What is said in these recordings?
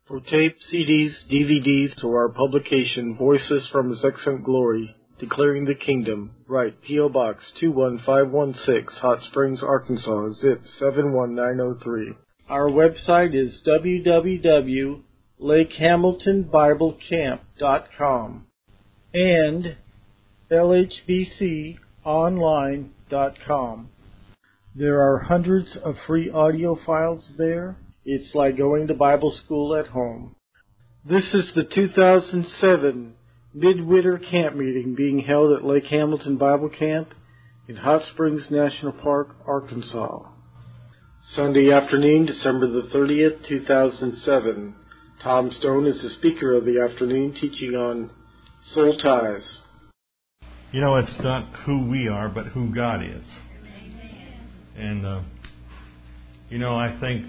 For tape, CDs, DVDs, to our publication, Voices from His Excellent Glory, Declaring the Kingdom, write P.O. Box 21516, Hot Springs, Arkansas, zip 71903. Our website is www.lakehamiltonbiblecamp.com and lhbconline.com. There are hundreds of free audio files there. It's like going to Bible school at home. This is the 2007 Midwinter Camp Meeting being held at Lake Hamilton Bible Camp in Hot Springs National Park, Arkansas. Sunday afternoon, December the 30th, 2007. Tom Stone is the speaker of the afternoon, teaching on soul ties. You know, it's not who we are, but who God is. And, I think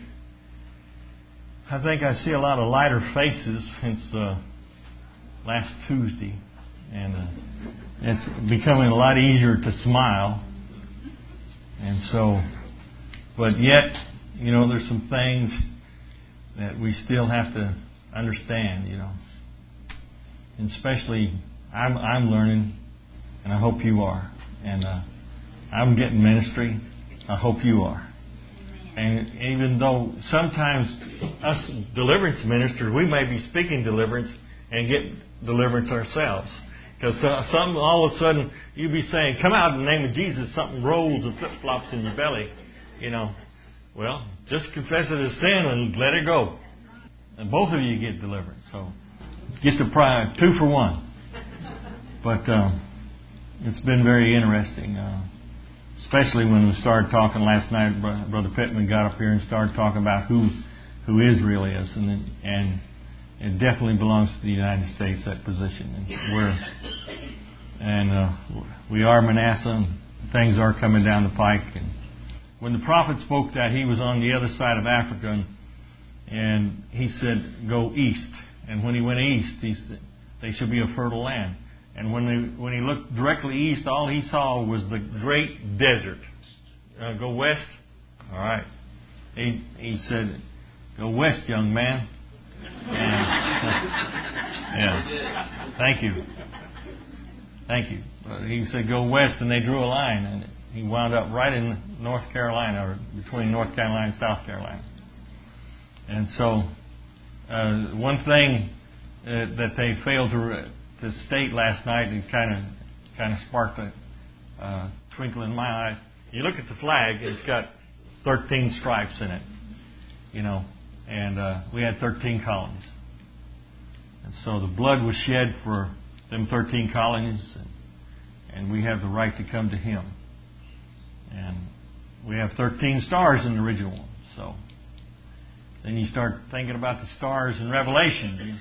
I see a lot of lighter faces since last Tuesday, and it's becoming a lot easier to smile. And so, but yet, there's some things that we still have to understand, and especially I'm learning, and I hope you are, and I'm getting ministry. I hope you are. And even though sometimes us deliverance ministers, we may be speaking deliverance and get deliverance ourselves. Because all of a sudden, you be saying, come out in the name of Jesus, something rolls and flip-flops in your belly. Well, just confess it as sin and let it go. And both of you get deliverance. So, get the prize, 2 for 1. But it's been very interesting. Especially when we started talking last night, Brother Pittman got up here and started talking about who Israel is, and it definitely belongs to the United States, that position. And we are Manasseh, and things are coming down the pike. And when the prophet spoke that, he was on the other side of Africa, and he said, "Go east." And when he went east, he said, "They shall be a fertile land." And when he looked directly east, all he saw was the great desert. Go west? All right. He said, "Go west, young man." Yeah. Thank you. He said, "Go west," and they drew a line, and he wound up right in North Carolina, or between North Carolina and South Carolina. And so, one thing that they failed to state last night, and kind of sparked a twinkle in my eye. You look at the flag; it's got 13 stripes in it, and we had 13 colonies, and so the blood was shed for them 13 colonies, and we have the right to come to Him, and we have 13 stars in the original one. So then you start thinking about the stars in Revelation,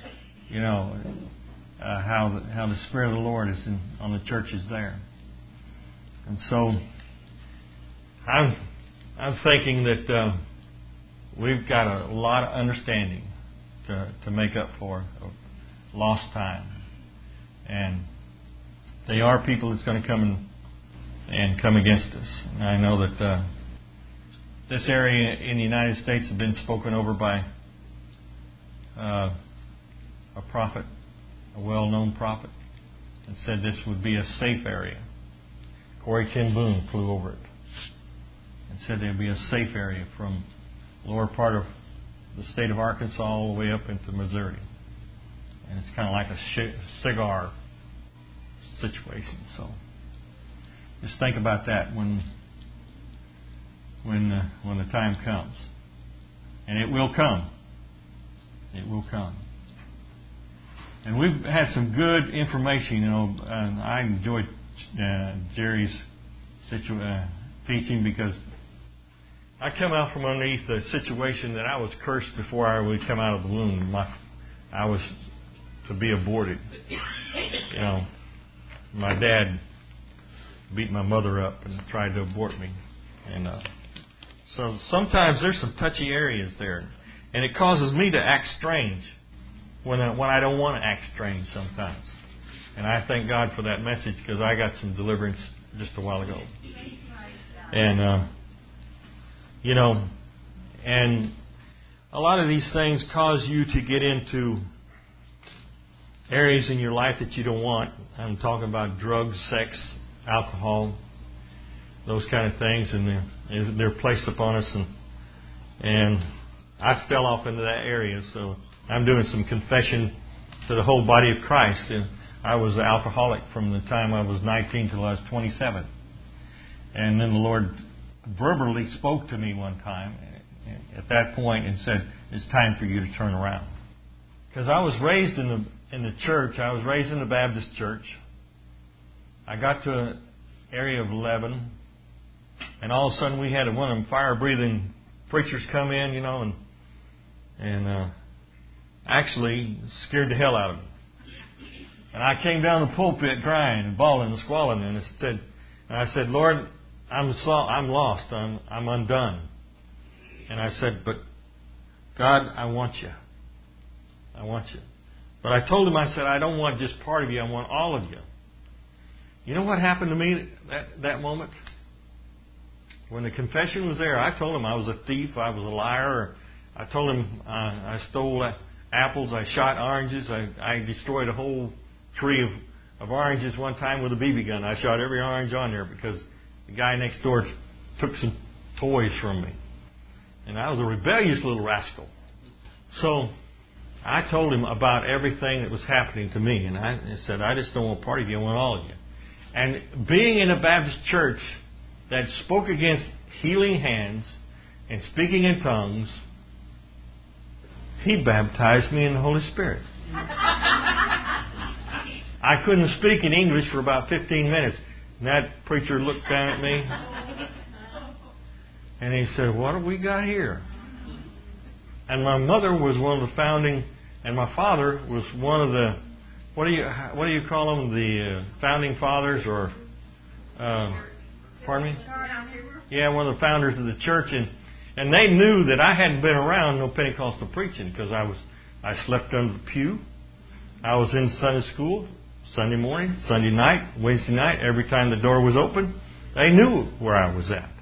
how the Spirit of the Lord is on the churches there. And so I'm thinking that we've got a lot of understanding to make up for lost time. And they are people that's going to come and come against us. And I know that this area in the United States has been spoken over by a prophet, a well-known prophet, and said this would be a safe area. Corey Ten Boom flew over it and said there would be a safe area from the lower part of the state of Arkansas all the way up into Missouri. And it's kind of like a cigar situation. So just think about that when the time comes. And it will come. It will come. And we've had some good information, and I enjoyed Jerry's teaching, because I come out from underneath a situation that I was cursed before I would come out of the womb. I was to be aborted. My dad beat my mother up and tried to abort me. And so sometimes there's some touchy areas there. And it causes me to act strange when I don't want to act strange sometimes. And I thank God for that message, because I got some deliverance just a while ago. And, and a lot of these things cause you to get into areas in your life that you don't want. I'm talking about drugs, sex, alcohol, those kind of things, and they're placed upon us, and I fell off into that area. So I'm doing some confession to the whole body of Christ. And I was an alcoholic from the time I was 19 till I was 27. And then the Lord verbally spoke to me one time at that point and said, "It's time for you to turn around." Because I was raised in the church. I was raised in the Baptist church. I got to an area of 11, and all of a sudden we had one of them fire-breathing preachers come in, and actually scared the hell out of me. And I came down the pulpit crying and bawling and squalling, and I said, "Lord, I'm lost. I'm undone." And I said, "But God, I want you. I want you." But I told him, I said, "I don't want just part of you. I want all of you." You know what happened to me that moment? When the confession was there, I told him I was a thief, I was a liar. I told him I stole apples, I shot oranges, I destroyed a whole tree of oranges one time with a BB gun. I shot every orange on there because the guy next door took some toys from me. And I was a rebellious little rascal. So I told him about everything that was happening to me. And I said, "I just don't want part of you, I want all of you." And being in a Baptist church that spoke against healing hands and speaking in tongues, he baptized me in the Holy Spirit. I couldn't speak in English for about 15 minutes. And that preacher looked down at me and he said, "What have we got here?" And my mother was one of the founding, and my father was one of the, what do you call them? The founding fathers, or pardon me? Yeah, one of the founders of the church, and they knew that I hadn't been around no Pentecostal preaching because I slept under the pew. I was in Sunday school, Sunday morning, Sunday night, Wednesday night. Every time the door was open, they knew where I was at.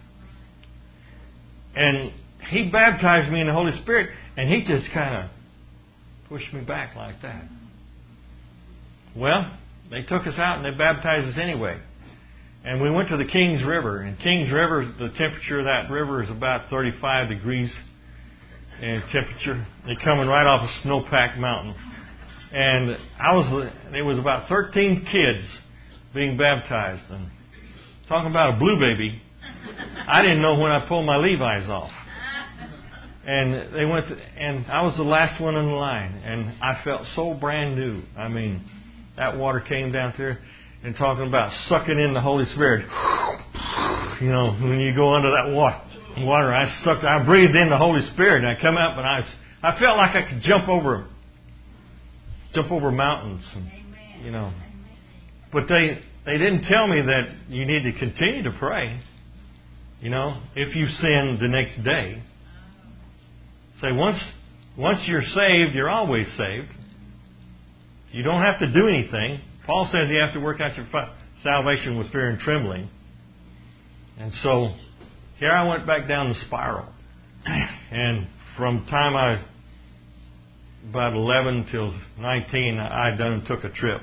And he baptized me in the Holy Spirit, and he just kind of pushed me back like that. Well, they took us out and they baptized us anyway. And we went to the Kings River. And Kings River, the temperature of that river is about 35 degrees in temperature. They're coming right off a snow-packed mountain. And there was about 13 kids being baptized. And talking about a blue baby, I didn't know when I pulled my Levi's off. And they went, and I was the last one in the line. And I felt so brand new. I mean, that water came down there. And talking about sucking in the Holy Spirit. When you go under that water, I breathed in the Holy Spirit, and I come up, and I felt like I could jump over mountains. And, but they didn't tell me that you need to continue to pray. If you sin the next day. Say once you're saved, you're always saved. You don't have to do anything. Paul says you have to work out your salvation with fear and trembling. And so here I went back down the spiral. And from time about 11 till 19, I took a trip.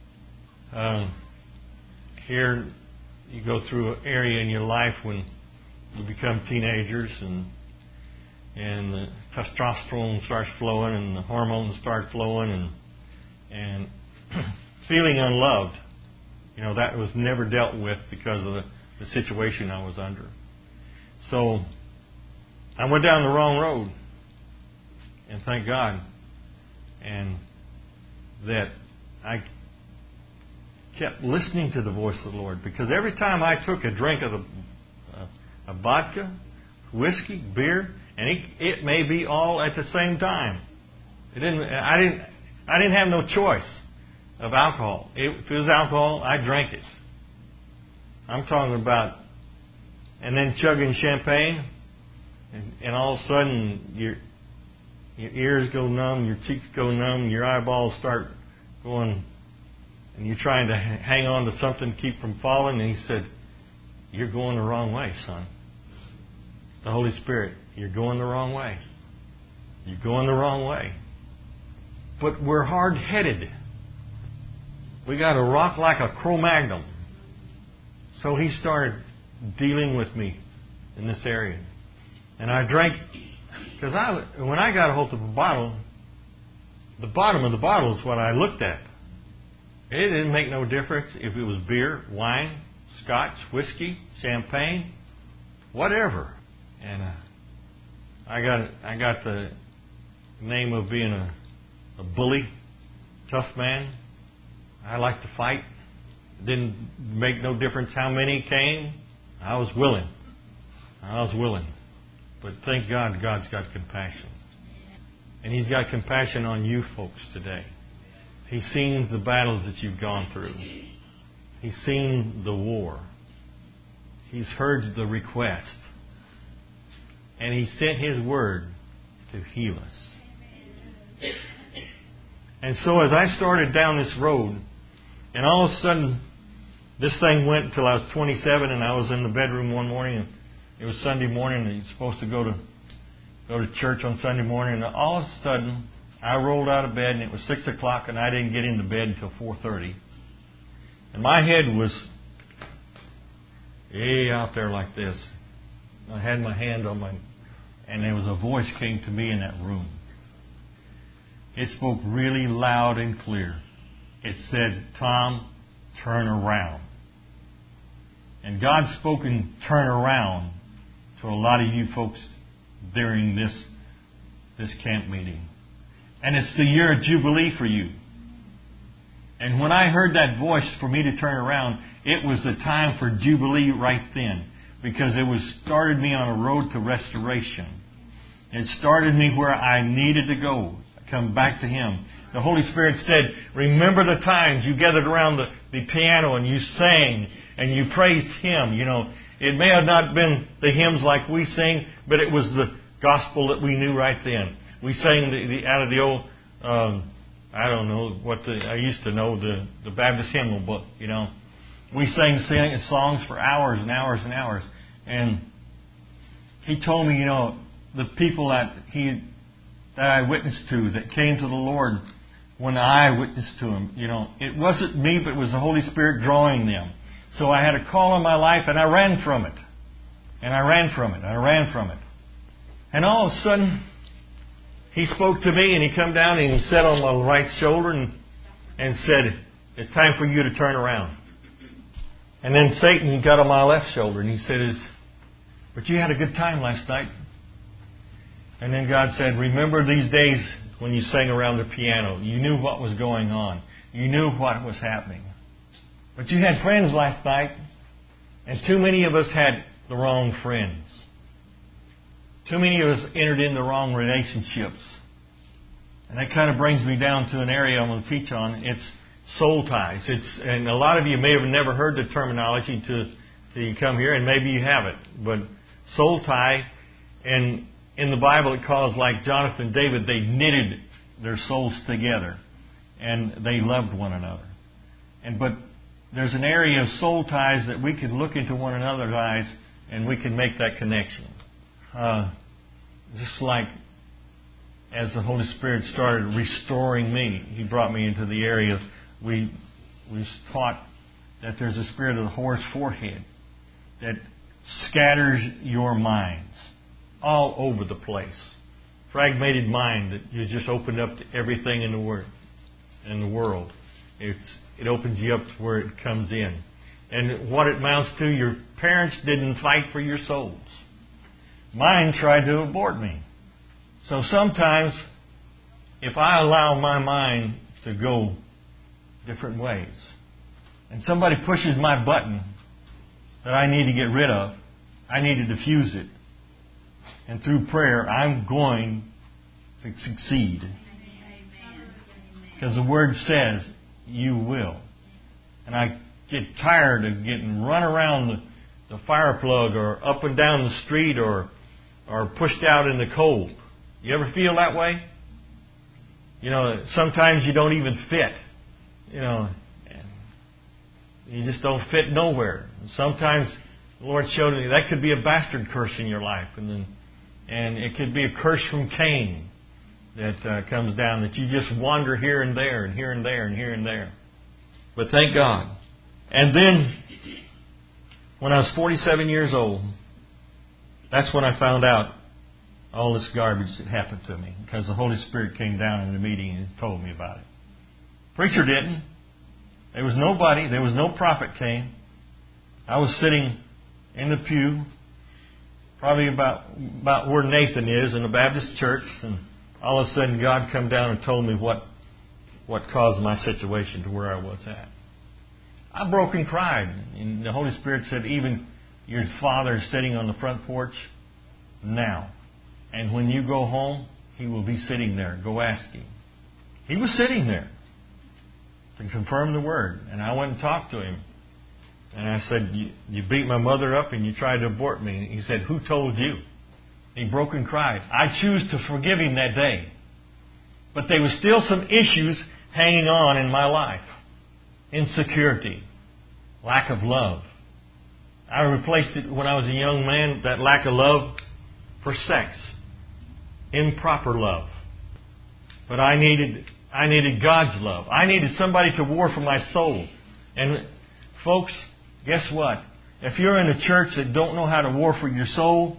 Here you go through an area in your life when you become teenagers and the testosterone starts flowing and the hormones start flowing and feeling unloved. That was never dealt with because of the situation I was under. So I went down the wrong road. And thank God. And that I kept listening to the voice of the Lord. Because every time I took a drink of a vodka, whiskey, beer, and it may be all at the same time. I didn't have no choice of alcohol. If it was alcohol, I drank it. I'm talking about, and then chugging champagne, and all of a sudden your ears go numb, your cheeks go numb, your eyeballs start going, and you're trying to hang on to something to keep from falling. And he said, "You're going the wrong way, son." The Holy Spirit, you're going the wrong way. You're going the wrong way. But we're hard-headed. We got a rock like a Cro-Magnon. So he started dealing with me in this area. And I drank, because when I got a hold of the bottom of the bottle is what I looked at. It didn't make no difference if it was beer, wine, scotch, whiskey, champagne, whatever. And I got the name of being a bully, tough man. I like to fight. It didn't make no difference how many came. I was willing. But thank God, God's got compassion. And He's got compassion on you folks today. He's seen the battles that you've gone through. He's seen the war. He's heard the request. And He sent His word to heal us. And so as I started down this road, and all of a sudden, this thing went until I was 27, and I was in the bedroom one morning, and it was Sunday morning, and you're supposed to go to church on Sunday morning, and all of a sudden, I rolled out of bed, and it was 6 o'clock, and I didn't get into bed until 4:30. And my head was out there like this. I had my hand on and there was a voice came to me in that room. It spoke really loud and clear. It said, "Tom, turn around." And God's spoken turn around to a lot of you folks during this camp meeting. And it's the year of Jubilee for you. And when I heard that voice for me to turn around, it was the time for Jubilee right then. Because it started me on a road to restoration. It started me where I needed to go. Come back to Him. The Holy Spirit said, remember the times you gathered around the piano and you sang and you praised Him. You know, it may have not been the hymns like we sing, but it was the gospel that we knew right then. We sang out of the old, I don't know I used to know the Baptist hymnal book, you know. We sang songs for hours and hours and hours. And He told me, you know, the people that I witnessed to, that came to the Lord when I witnessed to Him, you know, it wasn't me, but it was the Holy Spirit drawing them. So I had a call on my life, and I ran from it. And I ran from it. And all of a sudden, He spoke to me, and He come down and He sat on my right shoulder and said, it's time for you to turn around. And then Satan got on my left shoulder, and he said, but you had a good time last night. And then God said, remember these days when you sang around the piano. You knew what was going on. You knew what was happening. But you had friends last night, and too many of us had the wrong friends. Too many of us entered in the wrong relationships. And that kind of brings me down to an area I'm going to teach on. It's soul ties. And a lot of you may have never heard the terminology till you come here, and maybe you haven't. But soul tie, and in the Bible it calls, like Jonathan and David, they knitted their souls together. And they loved one another. But there's an area of soul ties that we can look into one another's eyes and we can make that connection. Just like as the Holy Spirit started restoring me, He brought me into the area. We taught that there's a spirit of the horse forehead that scatters your minds all over the place. Fragmented mind that you just opened up to everything in the world. It opens you up to where it comes in. And what it amounts to, your parents didn't fight for your souls. Mine tried to abort me. So sometimes, if I allow my mind to go different ways, and somebody pushes my button that I need to get rid of, I need to diffuse it. And through prayer, I'm going to succeed. Because the Word says, you will. And I get tired of getting run around the fire plug or up and down the street or pushed out in the cold. You ever feel that way? You know, sometimes you don't even fit. You know, you just don't fit nowhere. Sometimes the Lord showed me that could be a bastard curse in your life. And it could be a curse from Cain. that comes down that you just wander here and there and here and there and here and there. But thank God. And then, when I was 47 years old, that's when I found out all this garbage that happened to me, because the Holy Spirit came down in the meeting and told me about it. Preacher didn't. There was nobody. There was no prophet came. I was sitting in the pew, probably about where Nathan is in the Baptist church, and all of a sudden God come down and told me what caused my situation to where I was at. I broke and cried, and the Holy Spirit said, even your father is sitting on the front porch now. And when you go home, he will be sitting there. Go ask him. He was sitting there to confirm the word. And I went and talked to him. And I said, you beat my mother up and you tried to abort me. And he said, who told you? He broke and cried. I choose to forgive him that day. But there was still some issues hanging on in my life. Insecurity. Lack of love. I replaced it when I was a young man, that lack of love, for sex. Improper love. But I needed God's love. I needed somebody to war for my soul. And folks, guess what? If you're in a church that don't know how to war for your soul,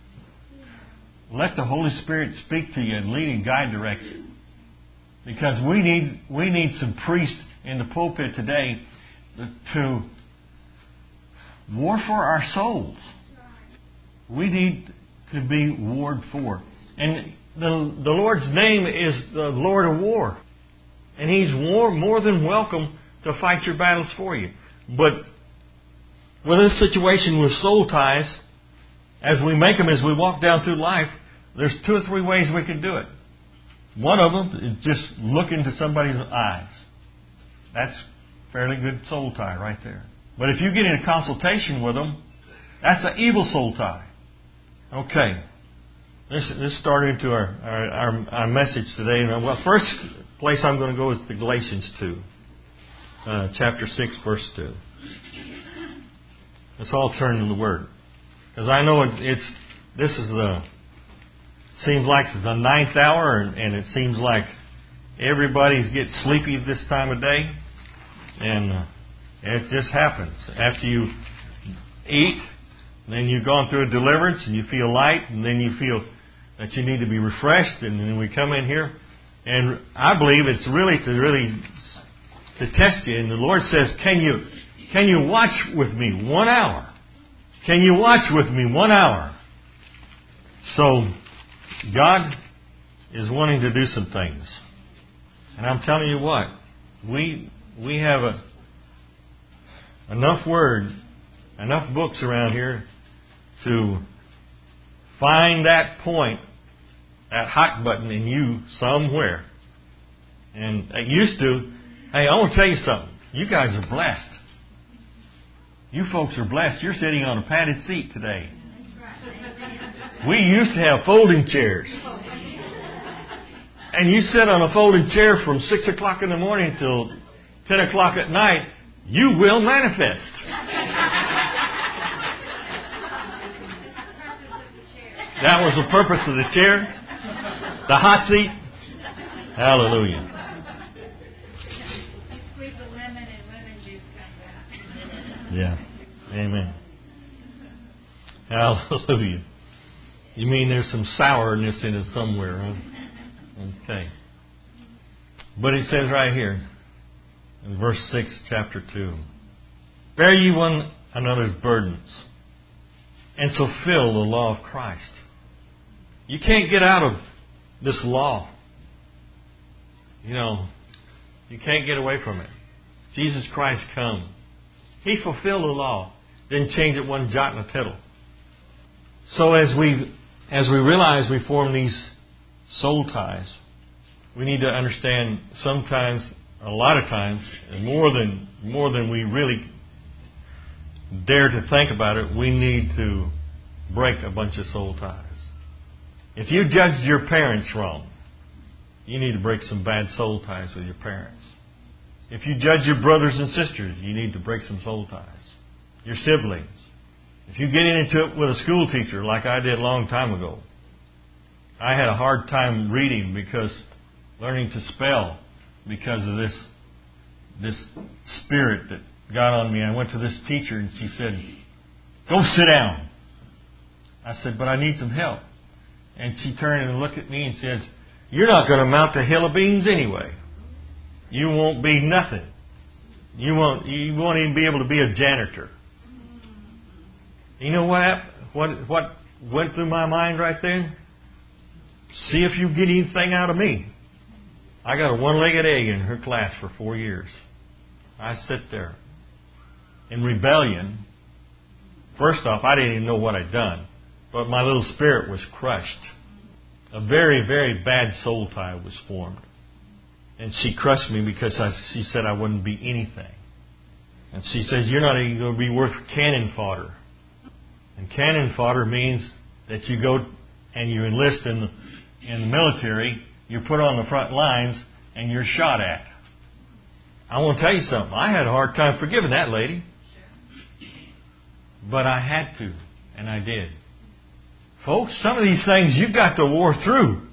let the Holy Spirit speak to you and lead and guide direct you. Because we need some priests in the pulpit today to war for our souls. We need to be warred for. And the Lord's name is the Lord of War. And He's more than welcome to fight your battles for you. But with this situation with soul ties, as we make them, as we walk down through life, there's 2 or 3 ways we can do it. One of them is just look into somebody's eyes. That's fairly good soul tie right there. But if you get in a consultation with them, that's an evil soul tie. Okay. Let's start into our message today. Well, first place I'm going to go is to Galatians 2. Chapter 6, verse 2. Let's all turn to the Word. Because I know seems like it's the 9th hour, and it seems like everybody's getting sleepy at this time of day. And it just happens. After you eat, then you've gone through a deliverance, and you feel light, and then you feel that you need to be refreshed, and then we come in here. And I believe it's really to test you. And the Lord says, can you watch with me 1 hour? Can you watch with me 1 hour? So, God is wanting to do some things. And I'm telling you what, we have enough word, enough books around here to find that point, that hot button in you somewhere. And it used to, hey, I want to tell you something. You guys are blessed. You folks are blessed. You're sitting on a padded seat today. We used to have folding chairs. And you sit on a folding chair from 6 o'clock in the morning till 10 o'clock at night, you will manifest. That was the purpose of the chair. The hot seat. Hallelujah. Squeeze the lemon and lemon juice comes out. Yeah. Amen. Hallelujah. You mean there's some sourness in it somewhere, huh? Okay. But it says right here, in verse 6, chapter 2, bear ye one another's burdens, and so fulfill the law of Christ. You can't get out of this law. You can't get away from it. Jesus Christ come. He fulfilled the law. Didn't change it one jot and a tittle. So as we realize we form these soul ties, we need to understand sometimes, a lot of times, and more than we really dare to think about it, we need to break a bunch of soul ties. If you judged your parents wrong, you need to break some bad soul ties with your parents. If you judge your brothers and sisters, you need to break some soul ties. Your siblings. If you get into it with a school teacher like I did a long time ago, I had a hard time reading learning to spell because of this spirit that got on me. I went to this teacher and she said, "Go sit down." I said, "But I need some help." And she turned and looked at me and says, "You're not going to amount to a hill of beans anyway. You won't be nothing. You won't even be able to be a janitor." You know what went through my mind right then? See if you get anything out of me. I got a one-legged egg in her class for 4 years. I sit there in rebellion. First off, I didn't even know what I'd done, but my little spirit was crushed. A very, very bad soul tie was formed. And she crushed me because she said I wouldn't be anything. And she says, "You're not even going to be worth cannon fodder." And cannon fodder means that you go and you enlist in the military, you're put on the front lines, and you're shot at. I want to tell you something. I had a hard time forgiving that lady. But I had to, and I did. Folks, some of these things you've got to war through.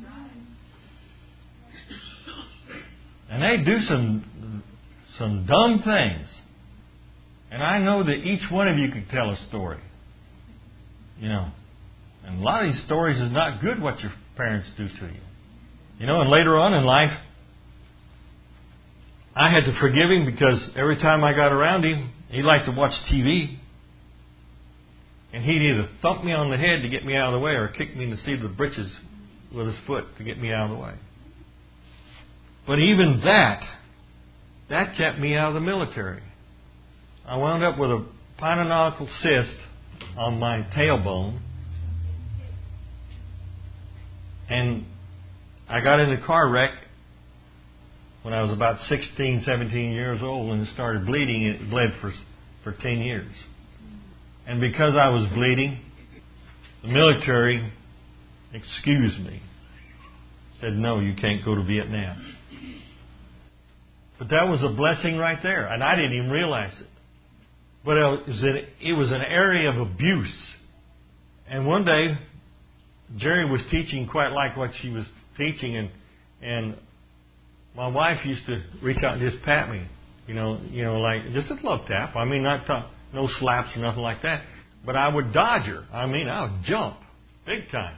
And they do some dumb things. And I know that each one of you could tell a story. You know. And a lot of these stories is not good what your parents do to you. You know, and later on in life, I had to forgive him because every time I got around him, he liked to watch TV. And he'd either thump me on the head to get me out of the way or kick me in the seat of the britches with his foot to get me out of the way. But even that kept me out of the military. I wound up with a pilonidal cyst on my tailbone. And I got in a car wreck when I was about 16, 17 years old, and it started bleeding. It bled for 10 years. And because I was bleeding, the military excused me. Said, "No, you can't go to Vietnam." But that was a blessing right there, and I didn't even realize it. But it was an area of abuse. And one day, Jerry was teaching quite like what she was teaching, and my wife used to reach out and just pat me, you know, like just a love tap. I mean, no slaps or nothing like that. But I would dodge her. I mean, I would jump big time.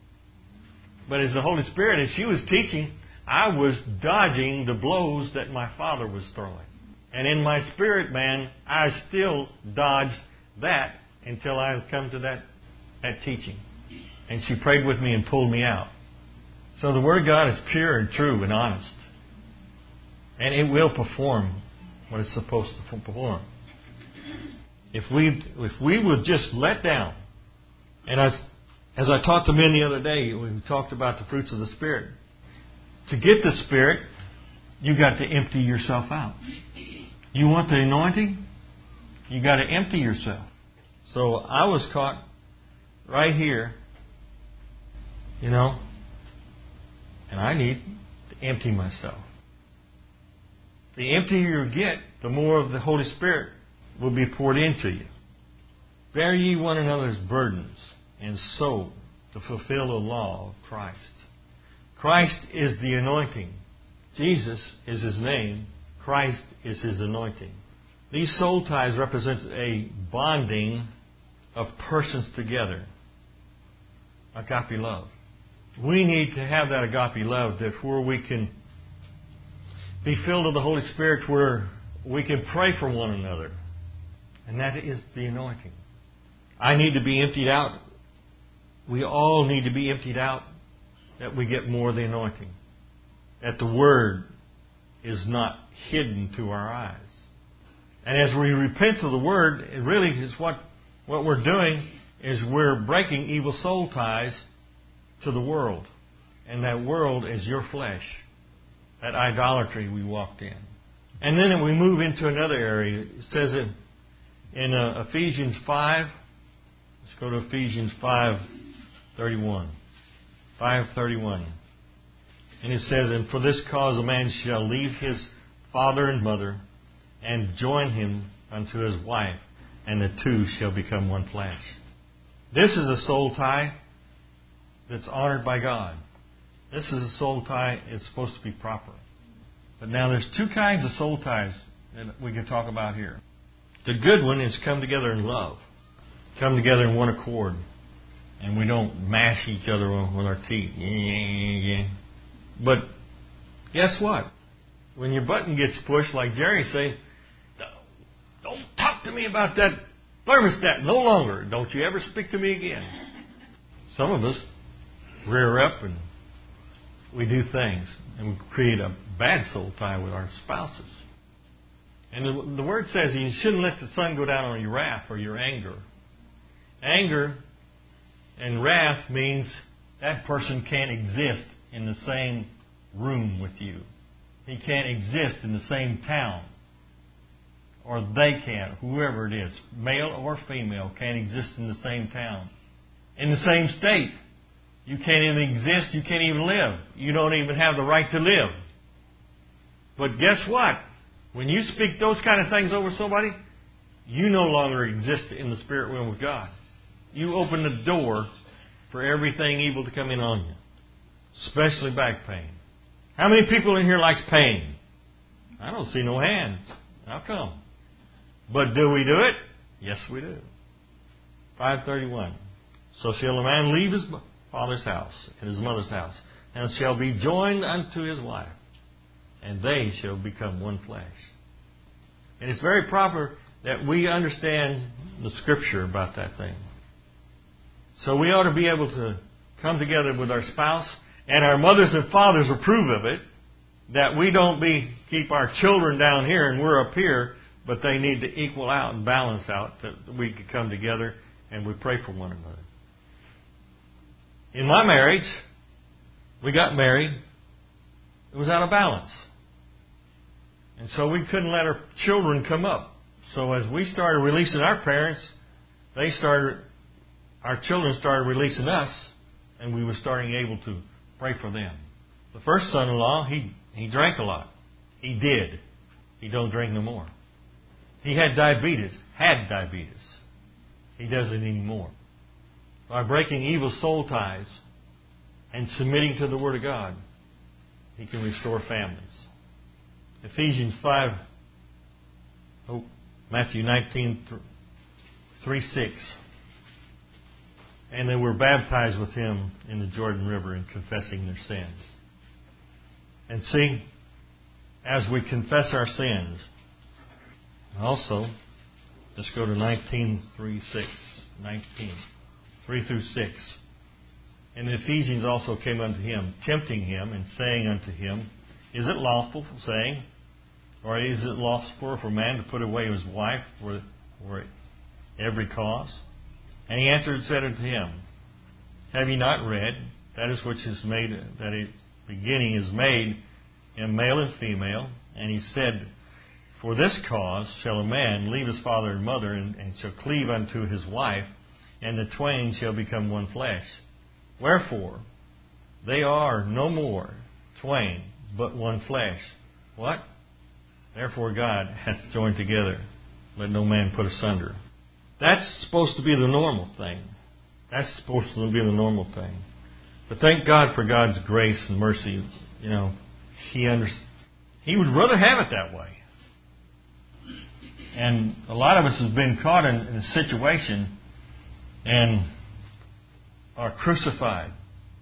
But as the Holy Spirit, as she was teaching, I was dodging the blows that my father was throwing. And in my spirit, man, I still dodged that until I come to that teaching. And she prayed with me and pulled me out. So the Word of God is pure and true and honest. And it will perform what it's supposed to perform. If we would just let down. And as I talked to men the other day, we talked about the fruits of the Spirit. To get the Spirit, you got to empty yourself out. You want the anointing? You got to empty yourself. So I was caught right here, you know, and I need to empty myself. The emptier you get, the more of the Holy Spirit will be poured into you. Bear ye one another's burdens, and so to fulfill the law of Christ. Christ is the anointing. Jesus is His name. Christ is His anointing. These soul ties represent a bonding of persons together. Agape love. We need to have that agape love that where we can be filled with the Holy Spirit, where we can pray for one another. And that is the anointing. I need to be emptied out. We all need to be emptied out, that we get more of the anointing. That the Word is not hidden to our eyes. And as we repent of the Word, it really is what we're doing is we're breaking evil soul ties to the world. And that world is your flesh. That idolatry we walked in. And then we move into another area. It says in Ephesians 5. Let's go to Ephesians 5:31. 5:31. And it says, "And for this cause a man shall leave his father and mother, and join him unto his wife, and the two shall become one flesh." This is a soul tie that's honored by God. This is a soul tie. It's supposed to be proper. But now there's two kinds of soul ties that we can talk about here. The good one is come together in love. Come together in one accord. And we don't mash each other with our teeth. But guess what? When your button gets pushed, like Jerry say, don't talk to me about that thermostat no longer. Don't you ever speak to me again. Some of us rear up and we do things and we create a bad soul tie with our spouses. And the Word says you shouldn't let the sun go down on your wrath or your anger. Anger and wrath means that person can't exist in the same room with you. He can't exist in the same town. Or they can't, whoever it is, male or female, can't exist in the same town. In the same state. You can't even exist, you can't even live. You don't even have the right to live. But guess what? When you speak those kind of things over somebody, you no longer exist in the spirit realm with God. You open the door for everything evil to come in on you. Especially back pain. How many people in here likes pain? I don't see no hands. How come? But do we do it? Yes, we do. 5:31. So shall a man leave his father's house and his mother's house, and shall be joined unto his wife, and they shall become one flesh. And it's very proper that we understand the Scripture about that thing. So we ought to be able to come together with our spouse, and our mothers and fathers approve of it, that we don't keep our children down here and we're up here, but they need to equal out and balance out, that we could come together and we pray for one another. In my marriage, we got married. It was out of balance. And so we couldn't let our children come up. So as we started releasing our parents, our children started releasing us, and we were starting able to pray for them. The first son-in-law, he drank a lot. He did. He don't drink no more. He had diabetes. He doesn't anymore. By breaking evil soul ties and submitting to the Word of God, He can restore families. Matthew 19:3-6. And they were baptized with Him in the Jordan River in confessing their sins. And see, as we confess our sins, also, let's go to 19:3-6. 19:3-6. And the Ephesians also came unto him, tempting him, and saying unto him, Is it lawful, saying, or is it lawful for a man to put away his wife for every cause? And he answered and said unto him, Have ye not read, that is which is made, that a beginning is made in male and female? And he said, For this cause shall a man leave his father and mother, and shall cleave unto his wife, and the twain shall become one flesh. Wherefore, they are no more twain, but one flesh. What? Therefore God hath joined together. Let no man put asunder. That's supposed to be the normal thing. That's supposed to be the normal thing. But thank God for God's grace and mercy. You know, He would rather have it that way. And a lot of us have been caught in a situation and are crucified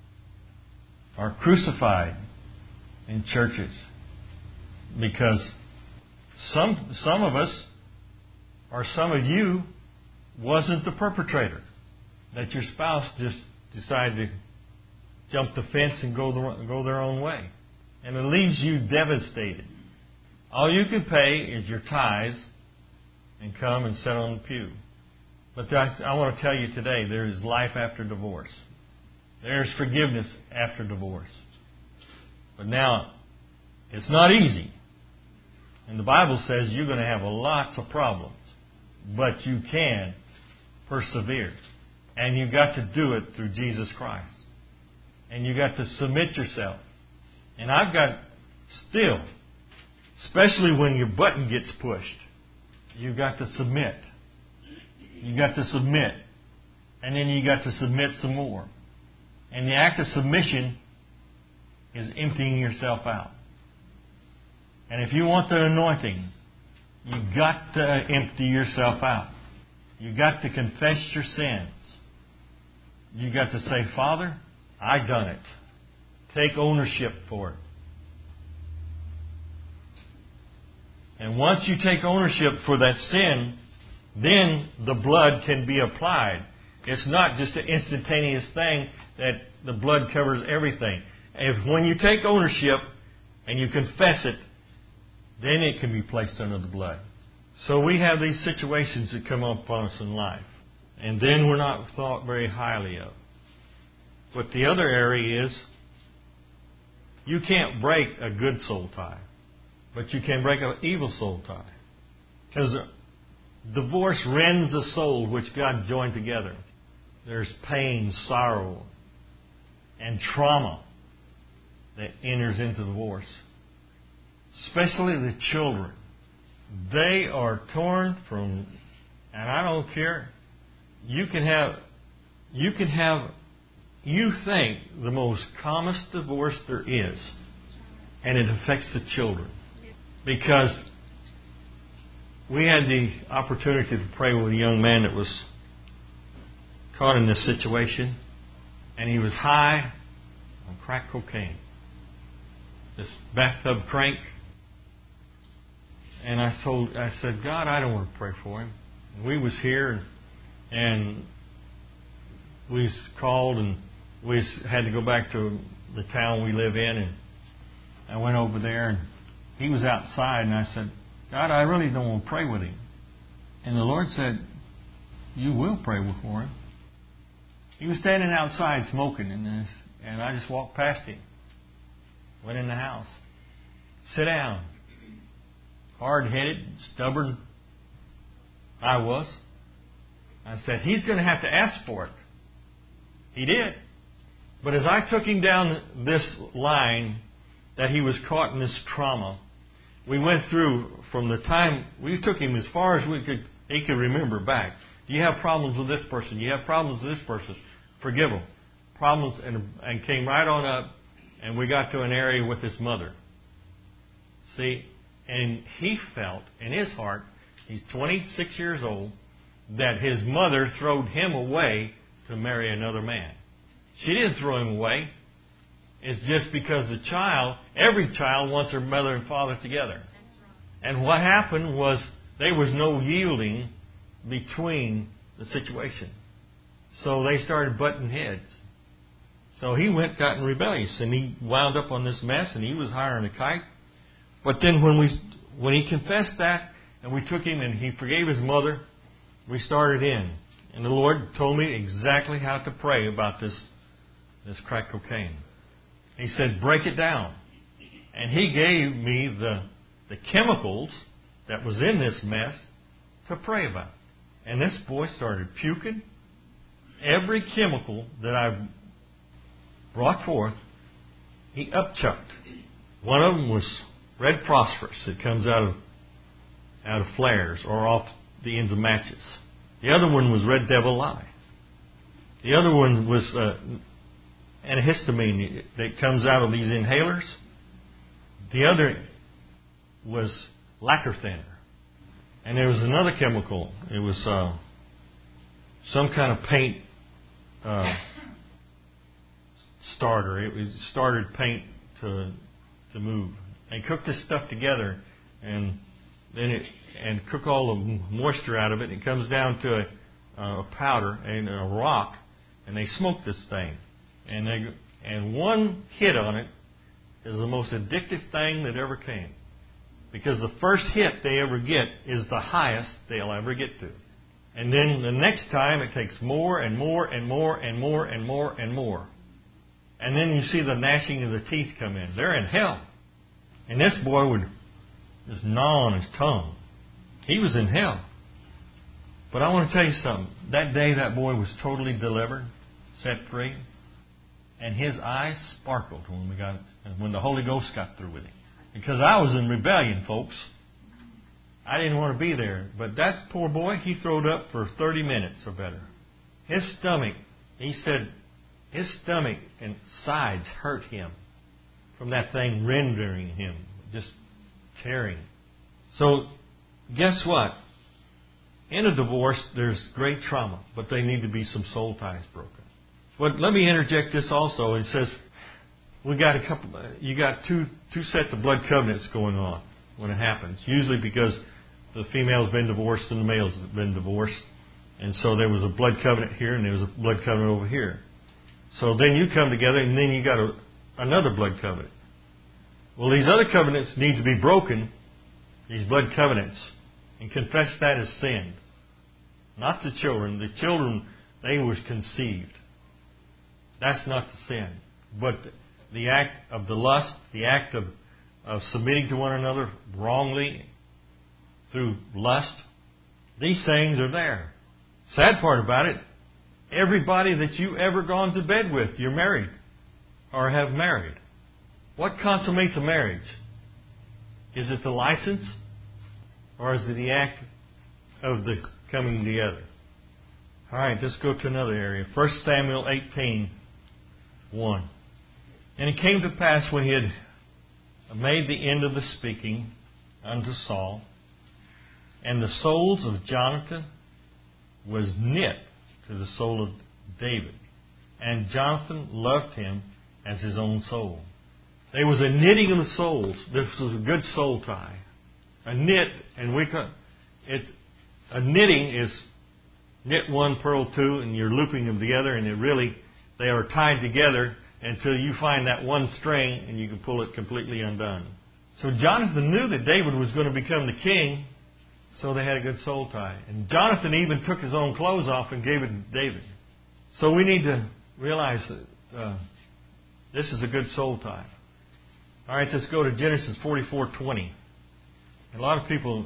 in churches because some of us or some of you wasn't the perpetrator, that your spouse just decided to jump the fence and go their own way, and it leaves you devastated. All you can pay is your tithes and come and sit on the pew. But I want to tell you today, there is life after divorce. There's forgiveness after divorce. But now, it's not easy. And the Bible says you're going to have lots of problems. But you can persevere. And you've got to do it through Jesus Christ. And you've got to submit yourself. And I've got still, especially when your button gets pushed, you've got to submit. You got to submit. And then you got to submit some more. And the act of submission is emptying yourself out. And if you want the anointing, you've got to empty yourself out. You've got to confess your sins. You've got to say, Father, I done it. Take ownership for it. And once you take ownership for that sin, then the blood can be applied. It's not just an instantaneous thing that the blood covers everything. When you take ownership and you confess it, then it can be placed under the blood. So we have these situations that come upon us in life. And then we're not thought very highly of. But the other area is, you can't break a good soul tie. But you can break an evil soul tie. Because divorce rends the soul which God joined together. There's pain, sorrow, and trauma that enters into divorce. Especially the children. They are torn from, and I don't care, you think the most calmest divorce there is, and it affects the children. Because we had the opportunity to pray with a young man that was caught in this situation, and he was high on crack cocaine. This bathtub crank. And I said, God, I don't want to pray for him. And we was here, and we called, and we had to go back to the town we live in, and I went over there, and he was outside, and I said, God, I really don't want to pray with him. And the Lord said, you will pray for him. He was standing outside smoking, and I just walked past him. Went in the house. Sit down. Hard-headed, stubborn. I was. I said, he's going to have to ask for it. He did. But as I took him down this line that he was caught in this trauma, we went through from the time we took him as far as he could remember back. Do you have problems with this person? Do you have problems with this person? Forgive them. Problems, and came right on up, and we got to an area with his mother. See, and he felt in his heart, he's 26 years old, that his mother throwed him away to marry another man. She didn't throw him away. It's just because every child wants their mother and father together. And what happened was there was no yielding between the situation. So they started butting heads. So he got rebellious, and he wound up on this mess, and he was higher than a kite. But then when he confessed that, and we took him and he forgave his mother, we started in. And the Lord told me exactly how to pray about this crack cocaine. He said, break it down. And He gave me the chemicals that was in this mess to pray about. And this boy started puking. Every chemical that I brought forth, he upchucked. One of them was red phosphorus that comes out of flares or off the ends of matches. The other one was red devil lye. The other one was antihistamine that comes out of these inhalers. The other was lacquer thinner. And there was another chemical. It was some kind of paint starter. It started paint to move. And cook this stuff together, and then cook all the moisture out of it. It comes down to a powder and a rock, and they smoke this thing. And one hit on it is the most addictive thing that ever came, because the first hit they ever get is the highest they'll ever get to, and then the next time it takes more and more and more and more and more and more, and then you see the gnashing of the teeth come in. They're in hell. And this boy would just gnaw on his tongue. He was in hell. But I want to tell you something. That day that boy was totally delivered, set free, and his eyes sparkled when the Holy Ghost got through with him. Because I was in rebellion, folks. I didn't want to be there. But that poor boy, he throwed up for 30 minutes or better. His stomach, he said, his stomach and sides hurt him from that thing rendering him, just tearing. So, guess what? In a divorce, there's great trauma, but there need to be some soul ties broken. But let me interject this also. It says, you got two sets of blood covenants going on when it happens. Usually because the female's been divorced and the male's been divorced. And so there was a blood covenant here and there was a blood covenant over here. So then you come together and then you got another blood covenant. Well, these other covenants need to be broken, these blood covenants, and confess that as sin. Not the children. The children, they were conceived. That's not the sin. But the act of the lust, the act of submitting to one another wrongly through lust, these things are there. Sad part about it, everybody that you ever gone to bed with, you're married or have married. What consummates a marriage? Is it the license or is it the act of the coming together? All right, let's go to another area. 1 Samuel 18:1. And it came to pass when he had made the end of the speaking unto Saul, and the souls of Jonathan was knit to the soul of David, and Jonathan loved him as his own soul. There was a knitting of the souls. This was a good soul tie. A knit, and a knitting is knit one, purl two, and you're looping them together, and they are tied together until you find that one string and you can pull it completely undone. So Jonathan knew that David was going to become the king, so they had a good soul tie. And Jonathan even took his own clothes off and gave it to David. So we need to realize that this is a good soul tie. All right, let's go to Genesis 44:20. A lot of people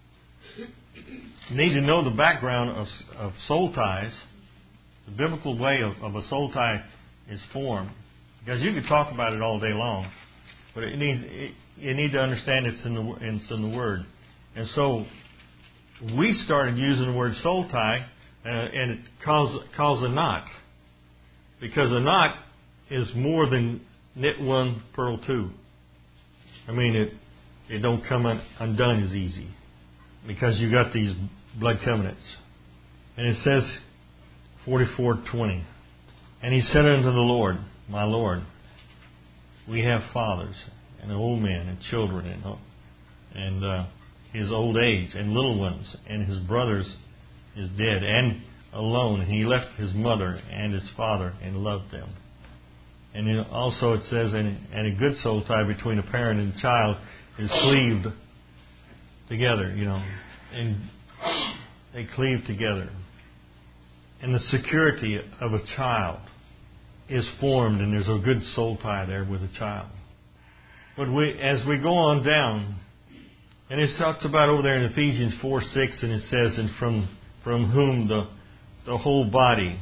need to know the background of soul ties. The biblical way of a soul tie is formed. Because you could talk about it all day long, but you need to understand it's in the Word. And so we started using the word soul tie, and it calls a knot. Because a knot is more than knit one, purl two. I mean, it don't come undone as easy because you got these blood covenants. And it says 44:20. And he said unto the Lord, my Lord, we have fathers and old men and children and his old age and little ones, and his brothers is dead and alone. And he left his mother and his father and loved them. And also it says, and a good soul tie between a parent and a child is cleaved together, and they cleave together. And the security of a child is formed, and there's a good soul tie there with a child. But as we go on down, and it talks about over there in Ephesians 4:6, and it says, and from whom the whole body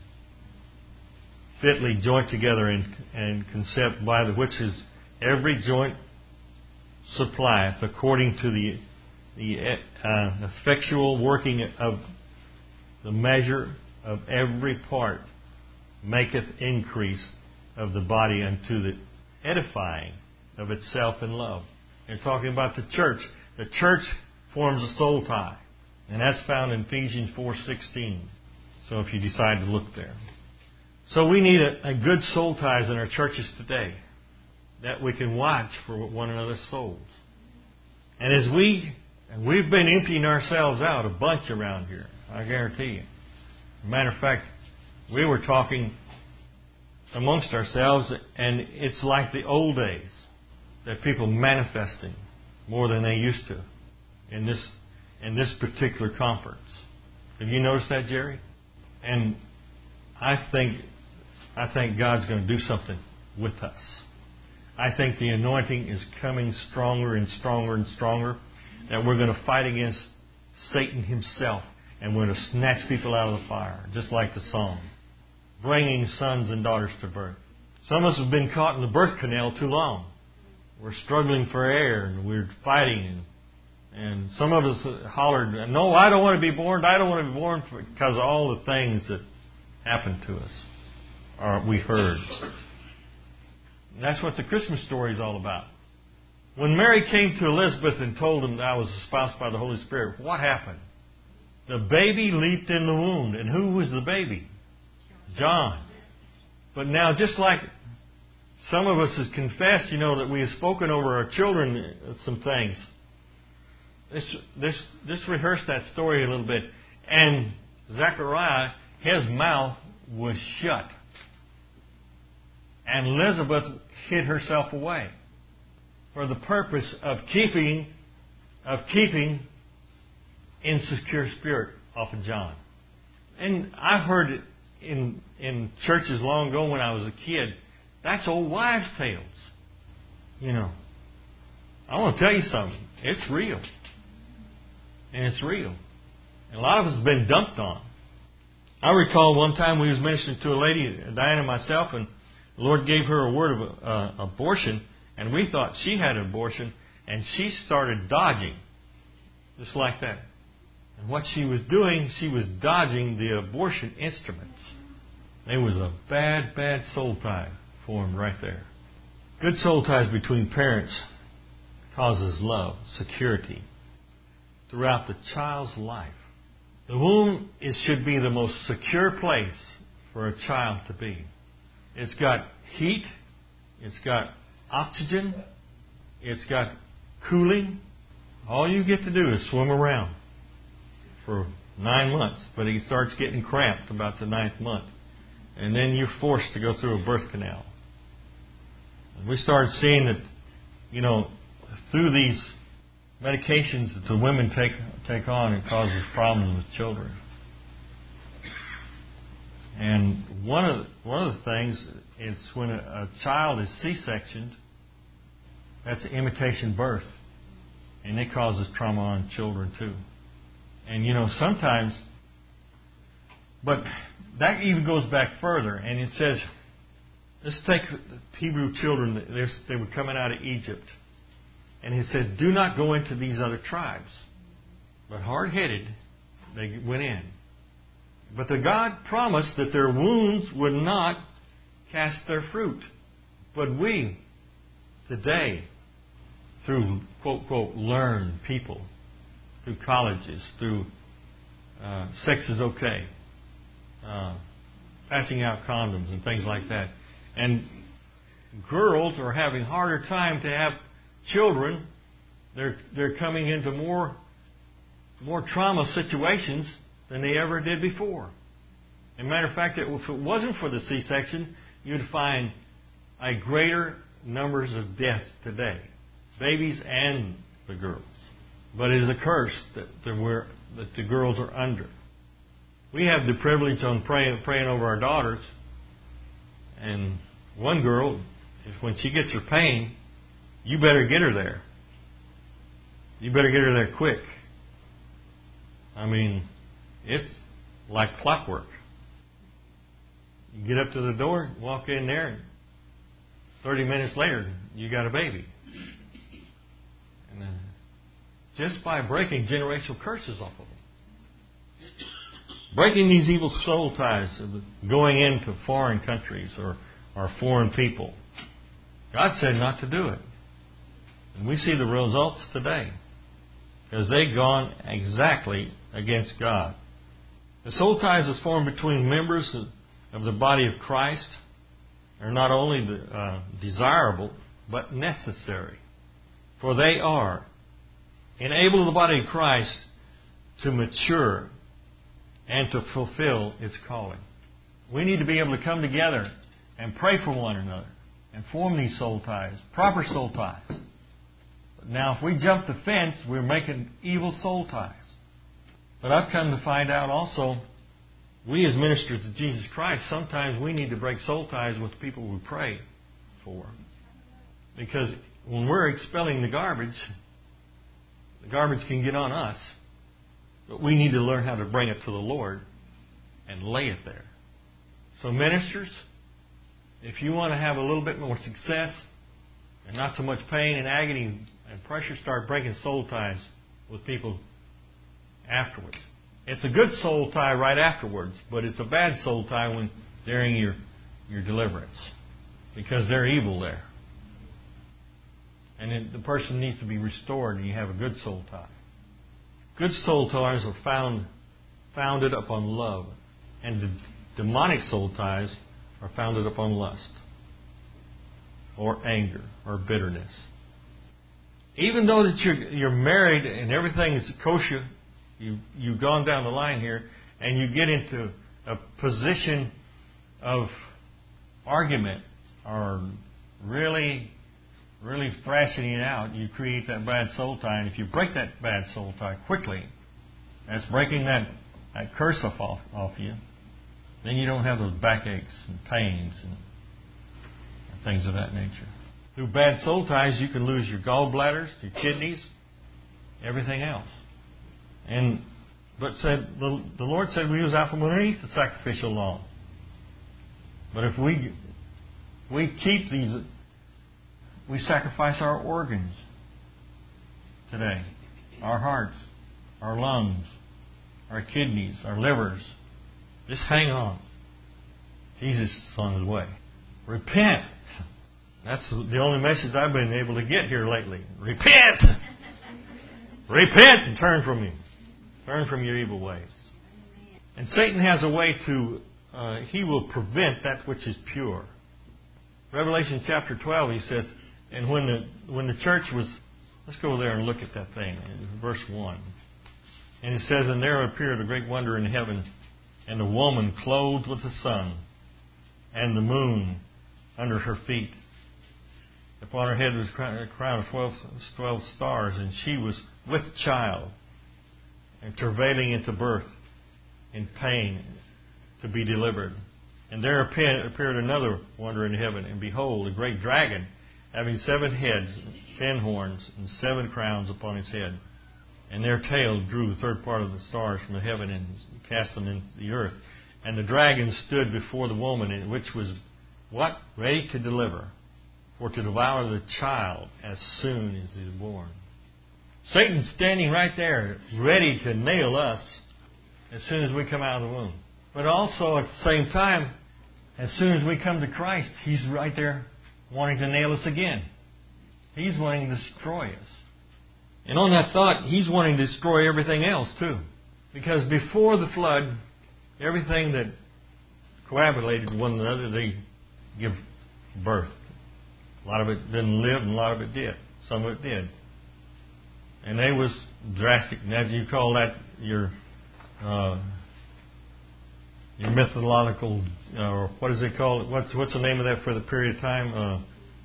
fitly joined together and concept by the which is every joint supplieth according to the effectual working of the measure of every part maketh increase of the body unto the edifying of itself in love. They're talking about the church. The church forms a soul tie, and that's found in Ephesians 4:16. So if you decide to look there. So we need a good soul ties in our churches today that we can watch for one another's souls. And as we've been emptying ourselves out a bunch around here, I guarantee you. As a matter of fact, we were talking amongst ourselves, and it's like the old days that people manifesting more than they used to in this particular conference. Have you noticed that, Jerry? And I think God's going to do something with us. I think the anointing is coming stronger and stronger and stronger, that we're going to fight against Satan himself, and we're going to snatch people out of the fire, just like the song, bringing sons and daughters to birth. Some of us have been caught in the birth canal too long. We're struggling for air, and we're fighting, and some of us hollered, no, I don't want to be born, I don't want to be born, because of all the things that happened to us. we heard. And that's what the Christmas story is all about. When Mary came to Elizabeth and told him that I was espoused by the Holy Spirit, what happened? The baby leaped in the womb. And who was the baby? John. But now, just like some of us has confessed, that we have spoken over our children some things. Let's rehearse that story a little bit. And Zechariah, his mouth was shut. And Elizabeth hid herself away for the purpose of keeping insecure spirit off of John. And I've heard it in churches long ago when I was a kid. That's old wives' tales. I want to tell you something. It's real. And it's real. And a lot of us have been dumped on. I recall one time we was ministering to a lady, Diana and myself, and the Lord gave her a word of abortion, and we thought she had an abortion, and she started dodging, just like that. And what she was doing, she was dodging the abortion instruments. There was a bad, bad soul tie formed right there. Good soul ties between parents causes love, security throughout the child's life. The womb should be the most secure place for a child to be. It's got heat. It's got oxygen. It's got cooling. All you get to do is swim around for 9 months. But he starts getting cramped about the 9th month. And then you're forced to go through a birth canal. And we started seeing that, through these medications that the women take on, it causes problems with children. And one of the things is when a child is C-sectioned, that's an imitation birth. And it causes trauma on children too. And sometimes, but that even goes back further. And it says, let's take the Hebrew children, they were coming out of Egypt. And he said, do not go into these other tribes. But hard-headed, they went in. But the God promised that their wounds would not cast their fruit. But we, today, through, quote, quote, learned people, through colleges, through sex is okay, passing out condoms and things like that. And girls are having harder time to have children. They're coming into more trauma situations than they ever did before. As a matter of fact, if it wasn't for the C-section, you'd find a greater numbers of deaths today, babies and the girls. But it is a curse that the girls are under. We have the privilege on praying over our daughters, and one girl, when she gets her pain, you better get her there. You better get her there quick. It's like clockwork. You get up to the door, walk in there, and 30 minutes later, you got a baby. And just by breaking generational curses off of them. Breaking these evil soul ties, going into foreign countries or foreign people. God said not to do it. And we see the results today. Because they've gone exactly against God. The soul ties is formed between members of the body of Christ are not only desirable, but necessary. For they are enable the body of Christ to mature and to fulfill its calling. We need to be able to come together and pray for one another and form these soul ties, proper soul ties. But now, if we jump the fence, we're making evil soul ties. But I've come to find out also, we as ministers of Jesus Christ, sometimes we need to break soul ties with people we pray for. Because when we're expelling the garbage can get on us. But we need to learn how to bring it to the Lord and lay it there. So ministers, if you want to have a little bit more success and not so much pain and agony and pressure, start breaking soul ties with people afterwards. It's a good soul tie right afterwards, but it's a bad soul tie when during your your deliverance, because they're evil there. And the person needs to be restored, and you have a good soul tie. Good soul ties are founded upon love, and the demonic soul ties are founded upon lust, or anger, or bitterness. Even though that you're married and everything is kosher, you've gone down the line here, and you get into a position of argument or really thrashing it out, you create that bad soul tie. And if you break that bad soul tie quickly, that's breaking that curse off you, then you don't have those backaches and pains and things of that nature. Through bad soul ties, you can lose your gallbladders, your kidneys, everything else. But the Lord said we was out from underneath the sacrificial law. But if we keep these, we sacrifice our organs today, our hearts, our lungs, our kidneys, our livers. Just hang on. Jesus is on His way. Repent. That's the only message I've been able to get here lately. Repent! Repent and turn from me. Turn from your evil ways. And Satan has a way to, he will prevent that which is pure. Revelation chapter 12, he says, and when the church was, let's go there and look at that thing, in verse 1. And it says, and there appeared a great wonder in heaven, and a woman clothed with the sun, and the moon under her feet. Upon her head was a crown of 12 stars, and she was with child, and travailing into birth, in pain, to be delivered. And there appeared another wonder in heaven, and behold, a great dragon, having 7 heads, 10 horns, and 7 crowns upon its head. And their tail drew the third part of the stars from the heaven and cast them into the earth. And the dragon stood before the woman, which was what? Ready to deliver, for to devour the child as soon as he is born. Satan's standing right there, ready to nail us as soon as we come out of the womb. But also at the same time, as soon as we come to Christ, he's right there wanting to nail us again. He's wanting to destroy us. And on that thought, he's wanting to destroy everything else too. Because before the flood, everything that cohabitated with one another, they give birth. A lot of it didn't live and a lot of it did. Some of it did. And they was drastic. Now you call that your methodological, or what is it called? What's the name of that for the period of time?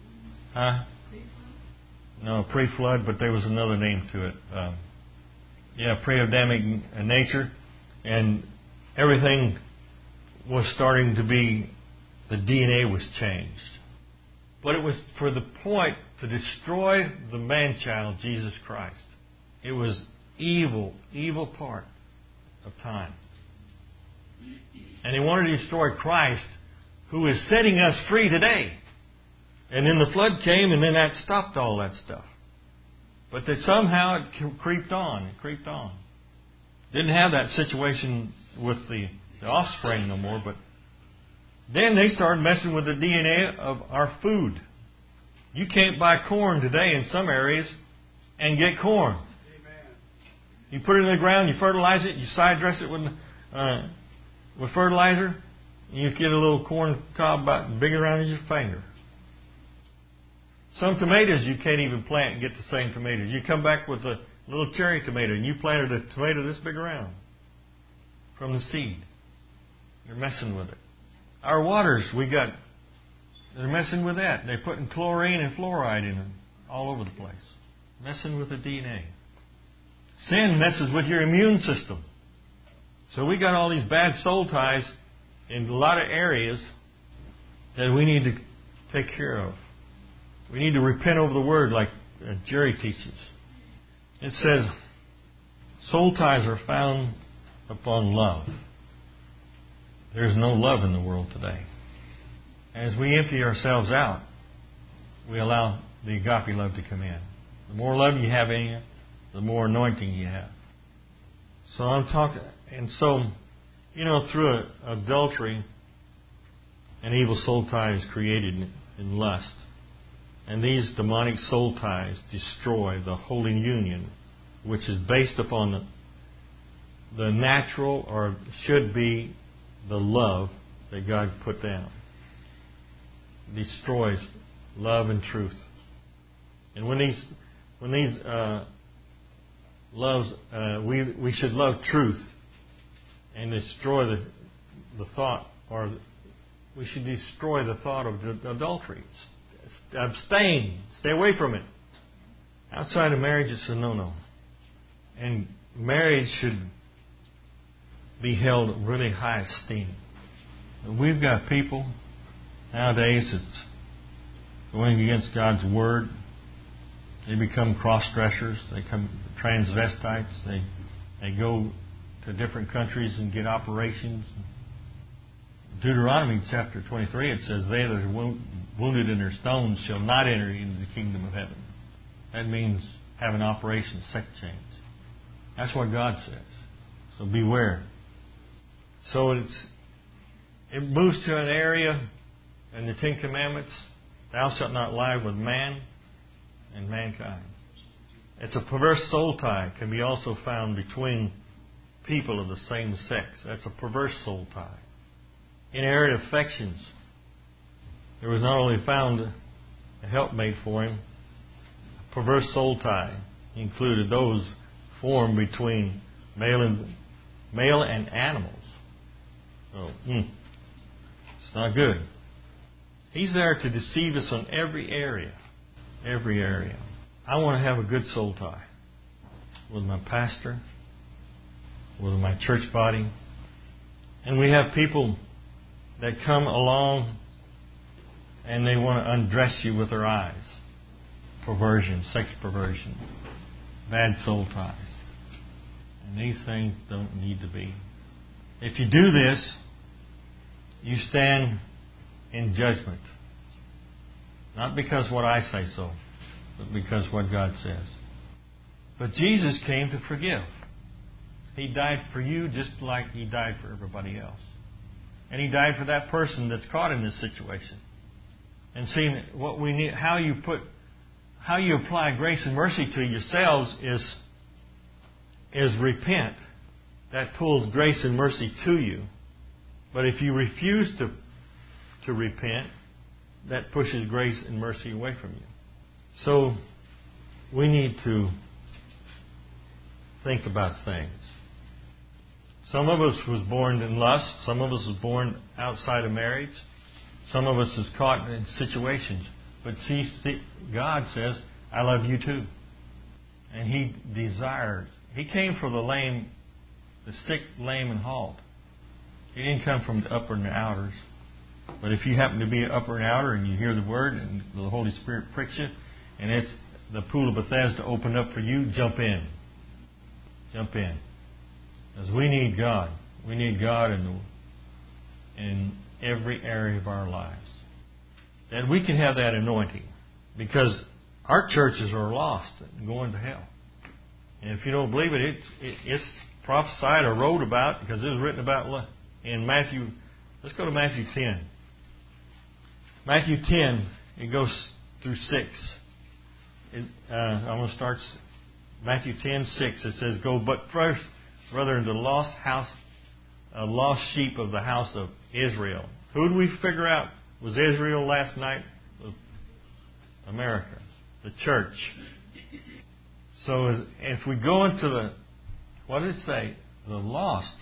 No, pre-flood, but there was another name to it. Pre-Adamic nature. And everything was starting to be, the DNA was changed. But it was for the point to destroy the man-child, Jesus Christ. It was evil part of time. And they wanted to destroy Christ, who is setting us free today. And then the flood came, and then that stopped all that stuff. But that somehow it creeped on. Didn't have that situation with the offspring no more, but then they started messing with the DNA of our food. You can't buy corn today in some areas and get corn. Amen. You put it in the ground, you fertilize it, you side dress it with fertilizer, and you get a little corn cob about big around as your finger. Some tomatoes you can't even plant and get the same tomatoes. You come back with a little cherry tomato and you planted a tomato this big around from the seed. You're messing with it. Our waters, they're messing with that. They're putting chlorine and fluoride in them all over the place. Messing with the DNA. Sin messes with your immune system. So we got all these bad soul ties in a lot of areas that we need to take care of. We need to repent over the Word like Jerry teaches. It says, soul ties are found upon love. There's no love in the world today. As we empty ourselves out, we allow the agape love to come in. The more love you have in you, the more anointing you have. So I'm talking, and so, through adultery, An evil soul tie is created in lust. And these demonic soul ties destroy the holy union, which is based upon the natural, or should be, the love that God put down. It destroys love and truth. And when these loves, we should love truth and destroy the thought, or we should destroy the thought of adultery. Abstain. Stay away from it. Outside of marriage, it's a no-no. And marriage should be held really high esteem. We've got people nowadays that's going against God's Word. They become cross-dressers. They become transvestites. They go to different countries and get operations. Deuteronomy chapter 23, it says, "They that are wounded in their stones shall not enter into the kingdom of heaven." That means have an operation, sex change. That's what God says. So beware. So it moves to an area in the Ten Commandments, "Thou shalt not lie with man and mankind." It's a perverse soul tie. It can be also found between people of the same sex. That's a perverse soul tie. Inherent affections. There was not only found a helpmate for him, a perverse soul tie included those formed between male and animals. So, it's not good. He's there to deceive us on every area. Every area. I want to have a good soul tie with my pastor, with my church body. And we have people that come along and they want to undress you with their eyes. Perversion, sex perversion, bad soul ties. And these things don't need to be. If you do this, you stand in judgment. Not because what I say so, but because what God says. But Jesus came to forgive. He died for you just like He died for everybody else. And He died for that person that's caught in this situation. And seeing what we need, how you apply grace and mercy to yourselves is repent. That pulls grace and mercy to you. But if you refuse to repent, that pushes grace and mercy away from you. So we need to think about things. Some of us was born in lust. Some of us was born outside of marriage. Some of us is caught in situations. But see, God says, "I love you too." And He desires. He came for the lame, the sick, lame, and halt. He didn't come from the upper and the outers. But if you happen to be an upper and outer and you hear the Word and the Holy Spirit pricks you, and it's the pool of Bethesda opened up for you, jump in. Jump in. Because we need God. We need God in every area of our lives. And we can have that anointing. Because our churches are lost and going to hell. And if you don't believe it, it's prophesied or wrote about, because it was written about in Matthew. Let's go to Matthew 10. Matthew 10, it goes through 6. I'm going to start Matthew 10:6. It says, "Go but first, brother, into the lost sheep of the house of Israel." Who did we figure out was Israel last night? America, the church. So if we go into what did it say? The lost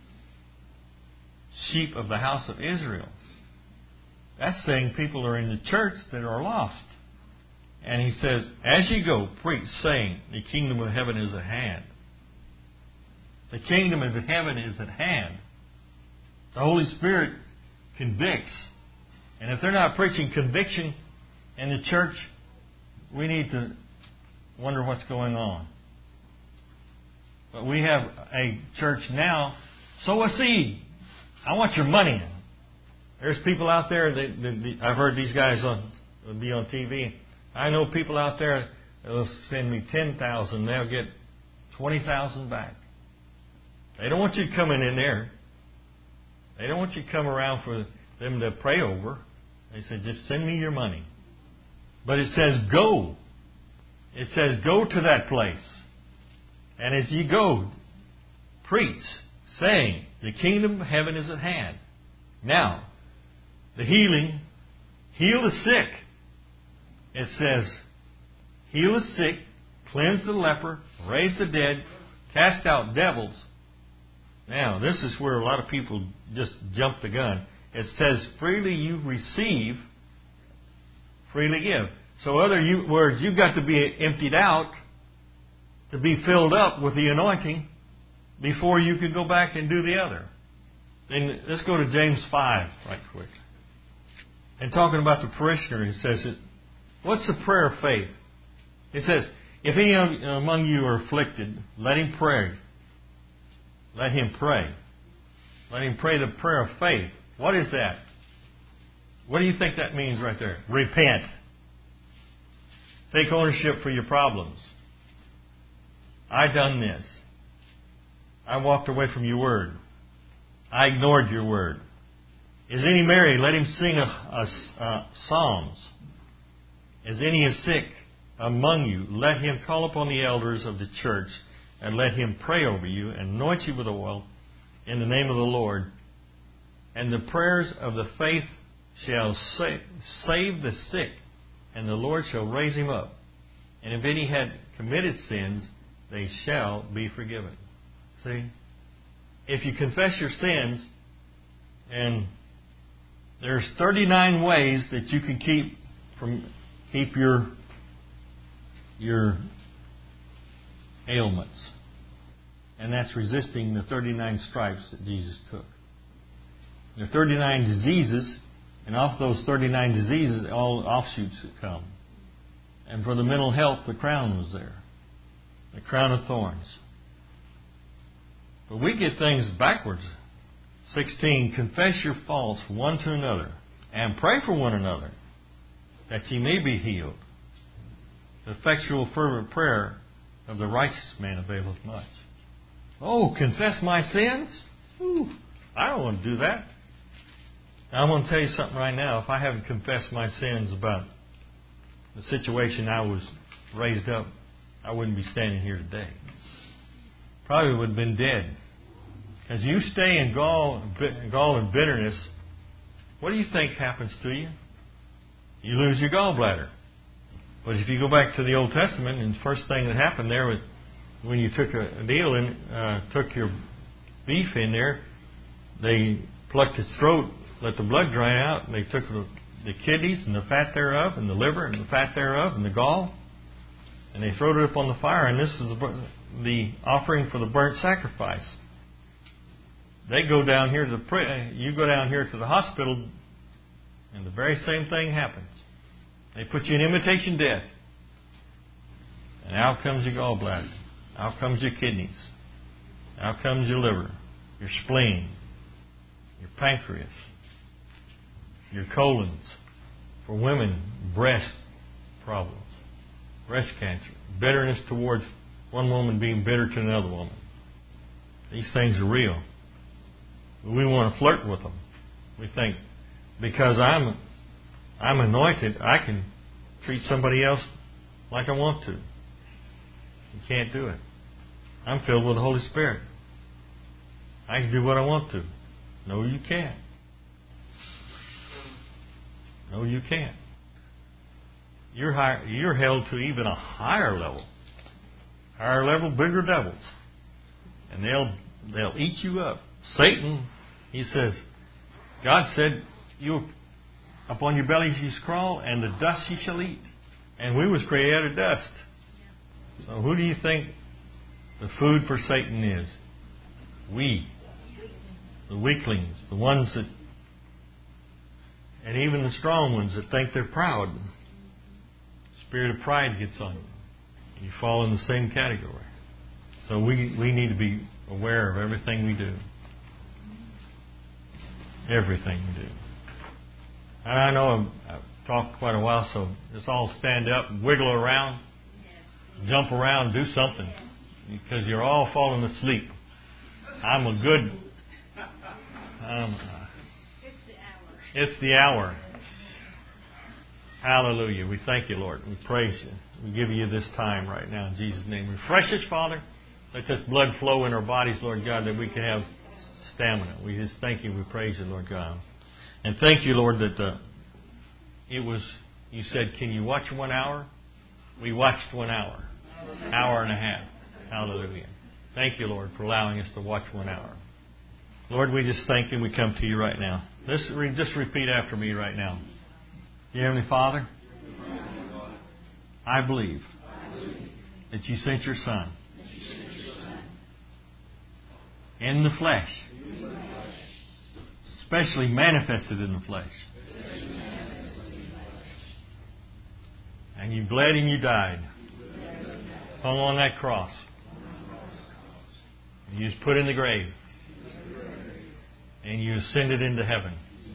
sheep of the house of Israel. That's saying people are in the church that are lost. And He says, "As you go, preach, saying, the kingdom of heaven is at hand." The kingdom of heaven is at hand. The Holy Spirit convicts. And if they're not preaching conviction in the church, we need to wonder what's going on. But we have a church now, sow a seed. I want your money. There's people out there, I've heard these guys be on TV. I know people out there that will send me $10,000, they'll get $20,000 back. They don't want you coming in there. They don't want you to come around them to pray over. They said, just send me your money. But it says go. It says go to that place. And as ye go, preach, saying, the kingdom of heaven is at hand. Now, the healing, heal the sick. It says, heal the sick, cleanse the leper, raise the dead, cast out devils. Now, this is where a lot of people just jump the gun. It says, freely you receive, freely give. So other words, you've got to be emptied out to be filled up with the anointing before you can go back and do the other. Then let's go to James 5 right quick. And talking about the parishioner, it says, what's the prayer of faith? It says, if any among you are afflicted, let him pray. Let him pray. Let him pray the prayer of faith. What is that? What do you think that means right there? Repent. Take ownership for your problems. I done this. I walked away from your word. I ignored your word. Is any merry? Let him sing psalms. Is any is sick among you? Let him call upon the elders of the church, and let him pray over you, and anoint you with oil in the name of the Lord. And the prayers of the faith shall save the sick, and the Lord shall raise him up. And if any had committed sins, they shall be forgiven. See? If you confess your sins, and there's 39 ways that you can keep your ailments. And that's resisting the 39 stripes that Jesus took. There are 39 diseases, and off those 39 diseases, all offshoots that come. And for the mental health, the crown was there. The crown of thorns. But we get things backwards. 16, confess your faults one to another, and pray for one another, that ye may be healed. The effectual fervent prayer of the righteous man availeth much. Oh, confess my sins? Ooh, I don't want to do that. Now, I'm going to tell you something right now. If I haven't confessed my sins about the situation I was raised up, I wouldn't be standing here today. Probably would have been dead. As you stay in gall and bitterness, what do you think happens to you? You lose your gallbladder. But if you go back to the Old Testament, and the first thing that happened there was when you took took your beef in there, they plucked its throat, let the blood dry out, and they took the kidneys and the fat thereof, and the liver and the fat thereof, and the gall, and they throwed it up on the fire, and this is the offering for the burnt sacrifice. They go down here you go down here to the hospital, and the very same thing happens. They put you in imitation death. And out comes your gallbladder. Out comes your kidneys. Out comes your liver, your spleen, your pancreas, your colons. For women, breast problems, breast cancer, bitterness towards one woman being bitter to another woman. These things are real. We want to flirt with them. We think, because I'm anointed, I can treat somebody else like I want to. You can't do it. I'm filled with the Holy Spirit. I can do what I want to. No, you can't. No, you can't. You're held to even a higher level. Higher level, bigger devils. And they'll eat you up. Satan, he says, God said, you upon your belly ye shall crawl, and the dust ye shall eat. And we was created out of dust. So who do you think the food for Satan is? We. The weaklings. The ones that, and even the strong ones that think they're proud. Spirit of pride gets on you. You fall in the same category. So we need to be aware of everything we do. Everything we do. And I know I've talked quite a while, so just all stand up and wiggle around, jump around, do something, because you're all falling asleep. It's the hour. Hallelujah. We thank you, Lord. We praise you. We give you this time right now in Jesus' name. Refresh us, Father. Let this blood flow in our bodies, Lord God, that we can have stamina. We just thank you. We praise you, Lord God. And thank you, Lord, that you said, can you watch 1 hour? We watched 1 hour. Hour and a half. Hallelujah. Thank you, Lord, for allowing us to watch 1 hour. Lord, we just thank you and we come to you right now. Just repeat after me right now. Dear Heavenly Father, I believe that you sent your Son in the flesh, especially manifested in the flesh. And you bled and you died, hung on that cross. And you was put in the grave. And you ascended into heaven.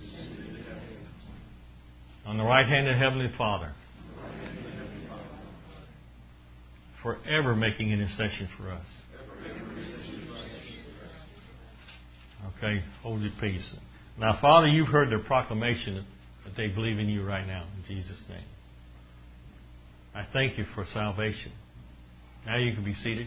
On the right hand of Heavenly Father. Forever making intercession for us. Okay, hold your peace. Now, Father, you've heard their proclamation that they believe in you right now, in Jesus' name. I thank you for salvation. Now you can be seated.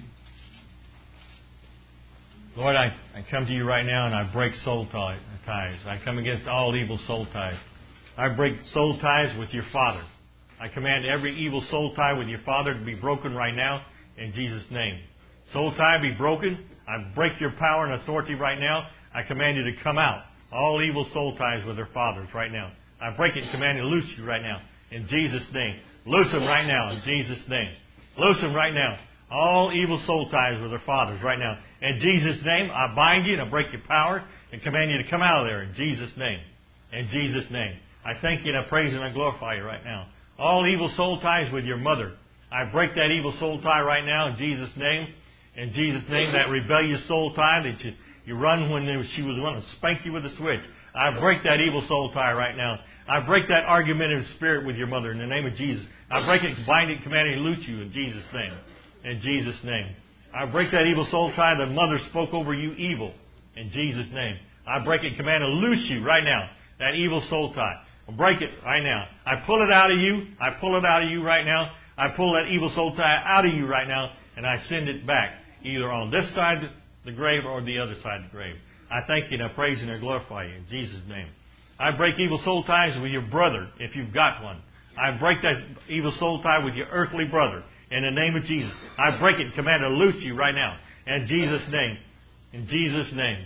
Lord, I come to you right now and I break soul ties. I come against all evil soul ties. I break soul ties with your Father. I command every evil soul tie with your Father to be broken right now in Jesus' name. Soul tie be broken. I break your power and authority right now. I command you to come out. All evil soul ties with their fathers right now. I break it and command you to loose you right now in Jesus' name. Loose them right now in Jesus' name. Loose them right now. All evil soul ties with their fathers right now. In Jesus' name, I bind you and I break your power and command you to come out of there in Jesus' name. In Jesus' name. I thank you and I praise and I glorify you right now. All evil soul ties with your mother. I break that evil soul tie right now in Jesus' name. In Jesus' name, that rebellious soul tie that you run when she was going to spank you with a switch. I break that evil soul tie right now. I break that argumentative spirit with your mother in the name of Jesus. I break it, bind it, command it, and loose you in Jesus' name. In Jesus' name. I break that evil soul tie that mother spoke over you evil. In Jesus' name. I break it, command it, loose you right now. That evil soul tie. I break it right now. I pull it out of you. I pull it out of you right now. I pull that evil soul tie out of you right now. And I send it back. Either on this side of the grave or the other side of the grave. I thank you and I praise you and I glorify you in Jesus' name. I break evil soul ties with your brother if you've got one. I break that evil soul tie with your earthly brother in the name of Jesus. I break it and command to loose you right now in Jesus' name. In Jesus' name.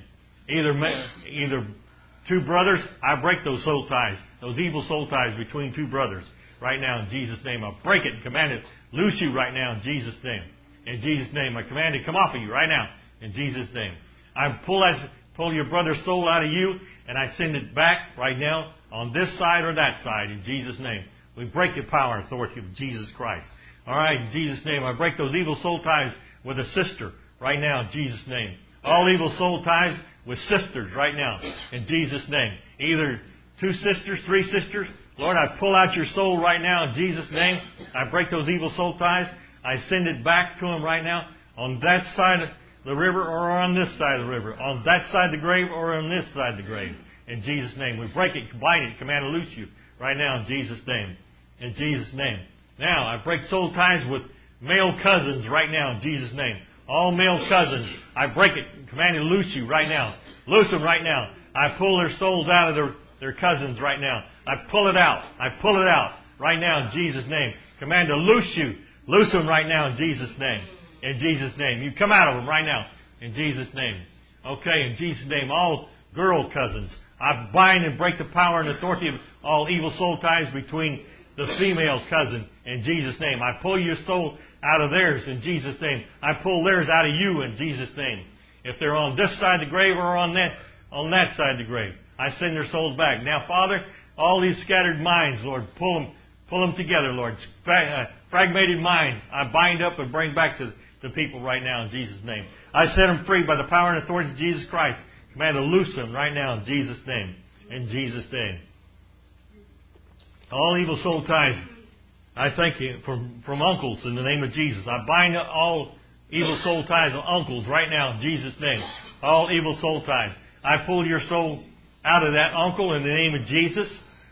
Either two brothers, I break those soul ties, those evil soul ties between two brothers right now in Jesus' name. I break it and command it loose you right now in Jesus' name. In Jesus' name. I command it to come off of you right now in Jesus' name. I pull your brother's soul out of you, and I send it back right now on this side or that side in Jesus' name. We break the power and authority of Jesus Christ. All right, in Jesus' name. I break those evil soul ties with a sister right now in Jesus' name. All evil soul ties with sisters right now in Jesus' name. Either 2 sisters, 3 sisters. Lord, I pull out your soul right now in Jesus' name. I break those evil soul ties. I send it back to them right now on that side of the river or on this side of the river. On that side of the grave or on this side of the grave. In Jesus' name. We break it, bind it, command to loose you right now in Jesus' name. In Jesus' name. Now, I break soul ties with male cousins right now in Jesus' name. All male cousins, I break it, command to loose you right now. Loose them right now. I pull their souls out of their cousins right now. I pull it out. I pull it out right now in Jesus' name. Command to loose you. Loose them right now in Jesus' name. In Jesus' name. You come out of them right now. In Jesus' name. Okay, in Jesus' name. All girl cousins. I bind and break the power and authority of all evil soul ties between the female cousin. In Jesus' name. I pull your soul out of theirs in Jesus' name. I pull theirs out of you in Jesus' name. If they're on this side of the grave or on that side of the grave. I send their souls back. Now, Father, all these scattered minds, Lord, pull them together, Lord. Fragmented minds, I bind up and bring back to the people right now in Jesus' name. I set them free by the power and authority of Jesus Christ. Command to loose them right now in Jesus' name. In Jesus' name. All evil soul ties, I thank you from uncles in the name of Jesus. I bind up all evil soul ties of uncles right now in Jesus' name. All evil soul ties. I pull your soul out of that uncle in the name of Jesus.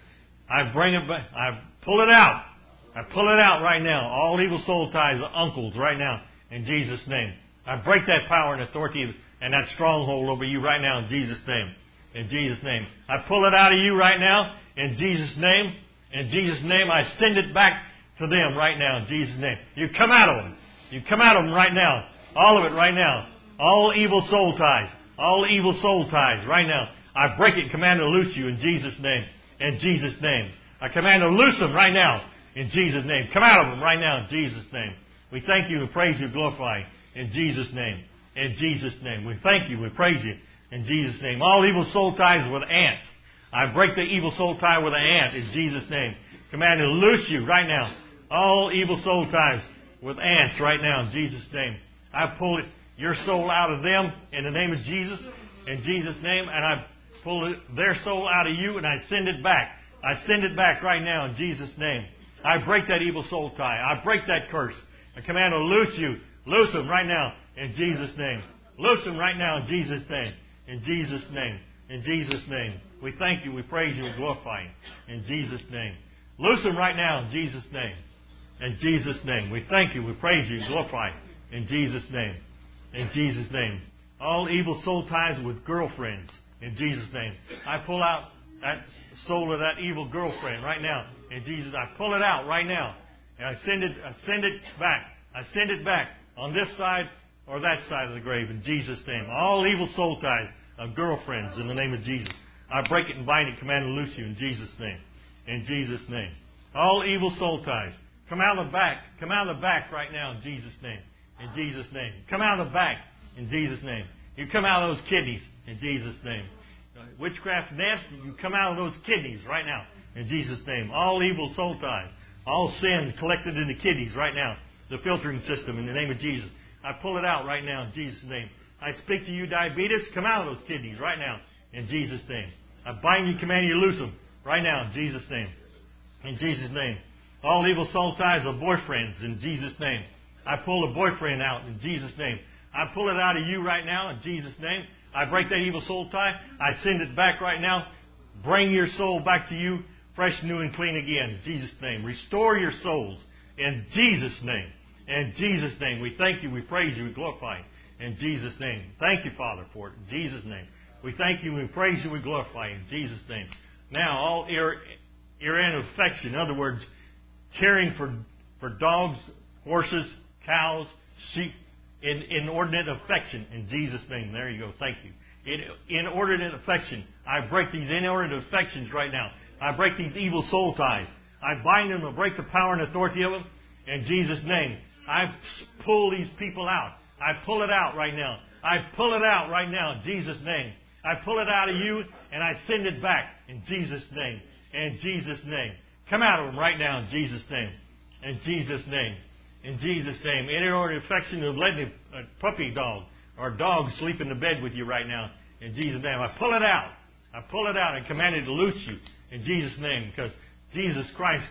I bring it back. I pull it out. I pull it out right now. All evil soul ties of uncles right now in Jesus' name. I break that power and authority and that stronghold over you right now in Jesus' name. In Jesus' name. I pull it out of you right now in Jesus' name. In Jesus' name, I send it back to them right now in Jesus' name. You come out of them. You come out of them right now. All of it right now. All evil soul ties. All evil soul ties right now. I break it and command to loose you in Jesus' name. In Jesus' name. I command to loose them right now in Jesus' name. Come out of them right now in Jesus' name. We thank you and praise you, glorify you in Jesus' name. In Jesus' name. We thank you, we praise you in Jesus' name. All evil soul ties with ants. I break the evil soul tie with an ant in Jesus' name. Command to loose you right now. All evil soul ties with ants right now in Jesus' name. I pull your soul out of them in the name of Jesus, in Jesus' name, and I pull their soul out of you and I send it back. I send it back right now in Jesus' name. I break that evil soul tie. I break that curse. I command to loose you. Loose them right now in Jesus' name. Loose them right now in Jesus' name. In Jesus' name. In Jesus' name. We thank you, we praise you, and glorify you. In Jesus' name. Loose them right now in Jesus' name. In Jesus' name. We thank you, we praise you, and glorify you. In Jesus' name. In Jesus' name. All evil soul ties with girlfriends. In Jesus' name. I pull out that soul of that evil girlfriend right now. In Jesus, I pull it out right now. And I send it back. I send it back on this side or that side of the grave in Jesus' name. All evil soul ties of girlfriends in the name of Jesus. I break it and bind it, command and loose you in Jesus' name. In Jesus' name. All evil soul ties. Come out of the back. Come out of the back right now in Jesus' name. In Jesus' name. Come out of the back in Jesus' name. You come out of those kidneys in Jesus' name. Witchcraft nest, you come out of those kidneys right now in Jesus' name. All evil soul ties. All sin collected in the kidneys right now. The filtering system in the name of Jesus. I pull it out right now in Jesus' name. I speak to you, diabetes. Come out of those kidneys right now in Jesus' name. I bind you, command you, loose them right now in Jesus' name. In Jesus' name. All evil soul ties of boyfriends in Jesus' name. I pull the boyfriend out in Jesus' name. I pull it out of you right now in Jesus' name. I break that evil soul tie. I send it back right now. Bring your soul back to you, fresh, new, and clean again in Jesus' name. Restore your souls in Jesus' name. In Jesus' name. We thank you, we praise you, we glorify you. In Jesus' name. Thank you, Father, for it. In Jesus' name. We thank you, we praise you, we glorify you. In Jesus' name. Now, all ear infection, in other words, caring for dogs, horses, cows, sheep, inordinate affection in Jesus' name. There you go. Thank you. Inordinate affection. I break these inordinate affections right now. I break these evil soul ties. I bind them and break the power and authority of them in Jesus' name. I pull these people out. I pull it out right now. I pull it out right now in Jesus' name. I pull it out of you and I send it back in Jesus' name. In Jesus' name. Come out of them right now in Jesus' name. In Jesus' name. In Jesus' name. Any order of affection of letting a puppy dog or a dog sleep in the bed with you right now. In Jesus' name. I pull it out. I pull it out and command it to loose you. In Jesus' name. Because Jesus Christ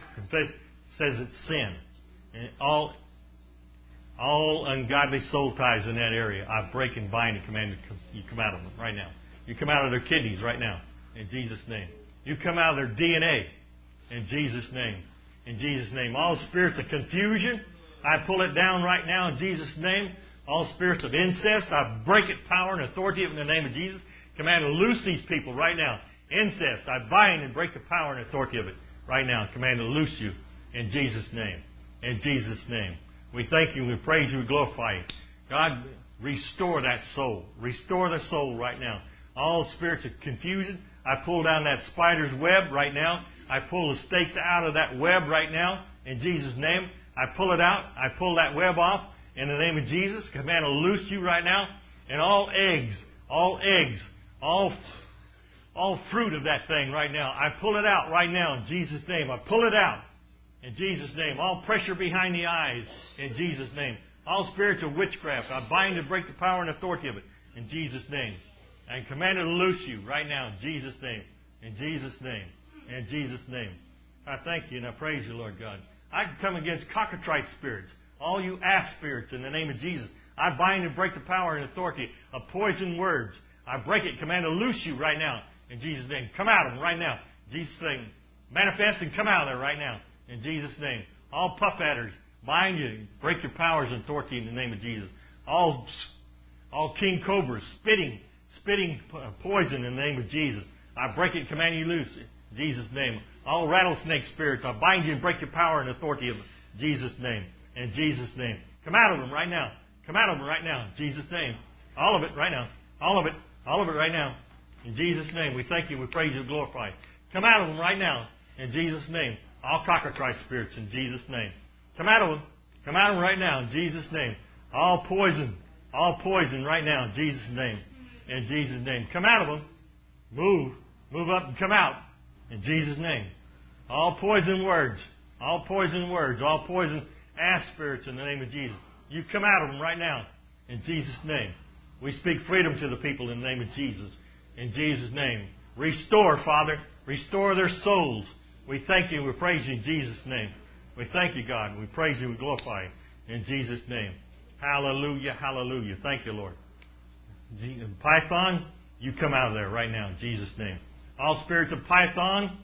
says it's sin. And all ungodly soul ties in that area, I break and bind and command you come out of them right now. You come out of their kidneys right now. In Jesus' name. You come out of their DNA. In Jesus' name. In Jesus' name. All spirits of confusion, I pull it down right now in Jesus' name. All spirits of incest, I break it, power and authority in the name of Jesus. Command to loose these people right now. Incest, I bind and break the power and authority of it right now. Command to loose you in Jesus' name. In Jesus' name. We thank you, we praise you, we glorify you. God, restore that soul. Restore the soul right now. All spirits of confusion, I pull down that spider's web right now. I pull the stakes out of that web right now in Jesus' name. I pull it out. I pull that web off in the name of Jesus. Command to loose you right now. And all eggs, all fruit of that thing right now, I pull it out right now in Jesus' name. I pull it out in Jesus' name. All pressure behind the eyes in Jesus' name. All spiritual witchcraft, I bind and break the power and authority of it in Jesus' name. And command it to loose you right now in Jesus' name. In Jesus' name. In Jesus' name. I thank you and I praise you, Lord God. I can come against cockatrice spirits. All you ass spirits in the name of Jesus. I bind and break the power and authority of poison words. I break it, command to loose you right now In Jesus' name. Come out of them right now. In Jesus' name. Manifest and come out of there right now. In Jesus' name. All puff adders, bind you. Break your powers and authority in the name of Jesus. All king cobras, spitting poison in the name of Jesus. I break it and command you loose. In Jesus' name. All rattlesnake spirits, I bind you and break your power and authority in Jesus' name. In Jesus' name. Come out of them right now. Come out of them right now. In Jesus' name. All of it right now. All of it. All of it right now. In Jesus' name. We thank you. We praise you and glorify you. Come out of them right now. In Jesus' name. All cockatrice spirits in Jesus' name. Come out of them. Come out of them right now in Jesus' name. All poison right now in Jesus' name. In Jesus' name. Come out of them. Move up and come out in Jesus' name. All poison words, all poison ass spirits in the name of Jesus. You come out of them right now in Jesus' name. We speak freedom to the people in the name of Jesus. In Jesus' name. Restore, Father. Restore their souls. We thank you and we praise you in Jesus' name. We thank you, God. We praise you and glorify you in Jesus' name. Hallelujah, hallelujah. Thank you, Lord. Python, you come out of there right now in Jesus' name. All spirits of Python,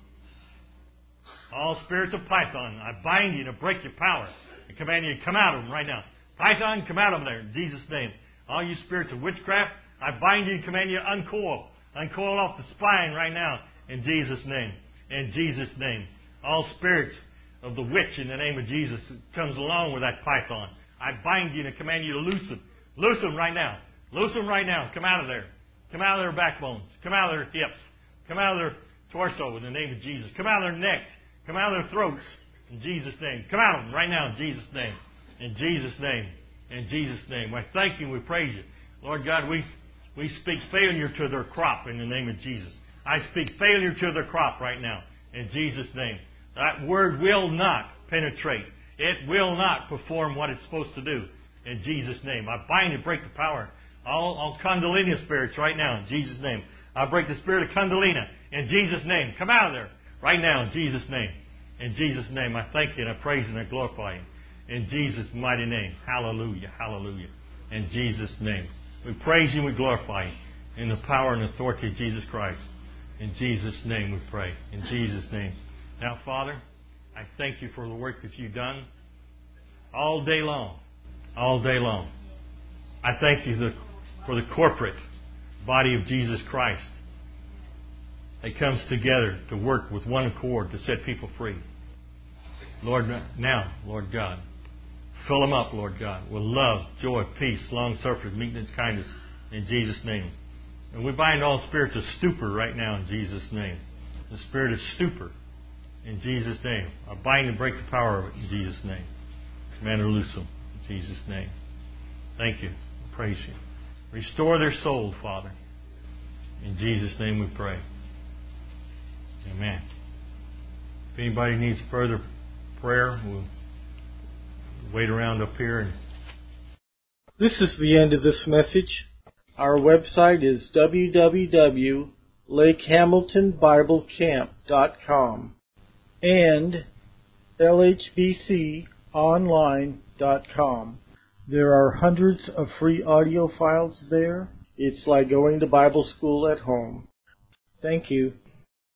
I bind you to break your power and command you to come out of them right now. Python, come out of there in Jesus' name. All you spirits of witchcraft, I bind you and command you to uncoil. Uncoil off the spine right now in Jesus' name. In Jesus' name. All spirits of the witch in the name of Jesus comes along with that python. I bind you and command you to loose them. Loose them right now. Loose them right now. Come out of there. Come out of their backbones. Come out of their hips. Come out of their torso in the name of Jesus. Come out of their necks. Come out of their throats in Jesus' name. Come out of them right now in Jesus' name. In Jesus' name. In Jesus' name. I thank you and we praise you. Lord God, we speak failure to their crop in the name of Jesus. I speak failure to their crop right now in Jesus' name. That word will not penetrate. It will not perform what it's supposed to do in Jesus' name. I bind and break the power. All Kundalini spirits right now in Jesus' name. I break the spirit of Kundalini in Jesus' name. Come out of there right now in Jesus' name. In Jesus' name, I thank you and I praise you and I glorify you. In Jesus' mighty name. Hallelujah. Hallelujah. In Jesus' name. We praise you and we glorify you in the power and authority of Jesus Christ. In Jesus' name we pray. In Jesus' name. Now, Father, I thank you for the work that you've done all day long. All day long. I thank you for the corporate body of Jesus Christ that comes together to work with one accord to set people free. Lord, now, Lord God, fill them up, Lord God, with love, joy, peace, long-suffering, meekness, kindness, in Jesus' name. And we bind all spirits of stupor right now in Jesus' name. The spirit of stupor in Jesus' name. I bind and break the power of it in Jesus' name. Command her loose them in Jesus' name. Thank you. Praise you. Restore their soul, Father. In Jesus' name we pray. Amen. If anybody needs further prayer, we'll wait around up here. This is the end of this message. Our website is www.lakehamiltonbiblecamp.com and lhbconline.com. There are hundreds of free audio files there. It's like going to Bible school at home. Thank you.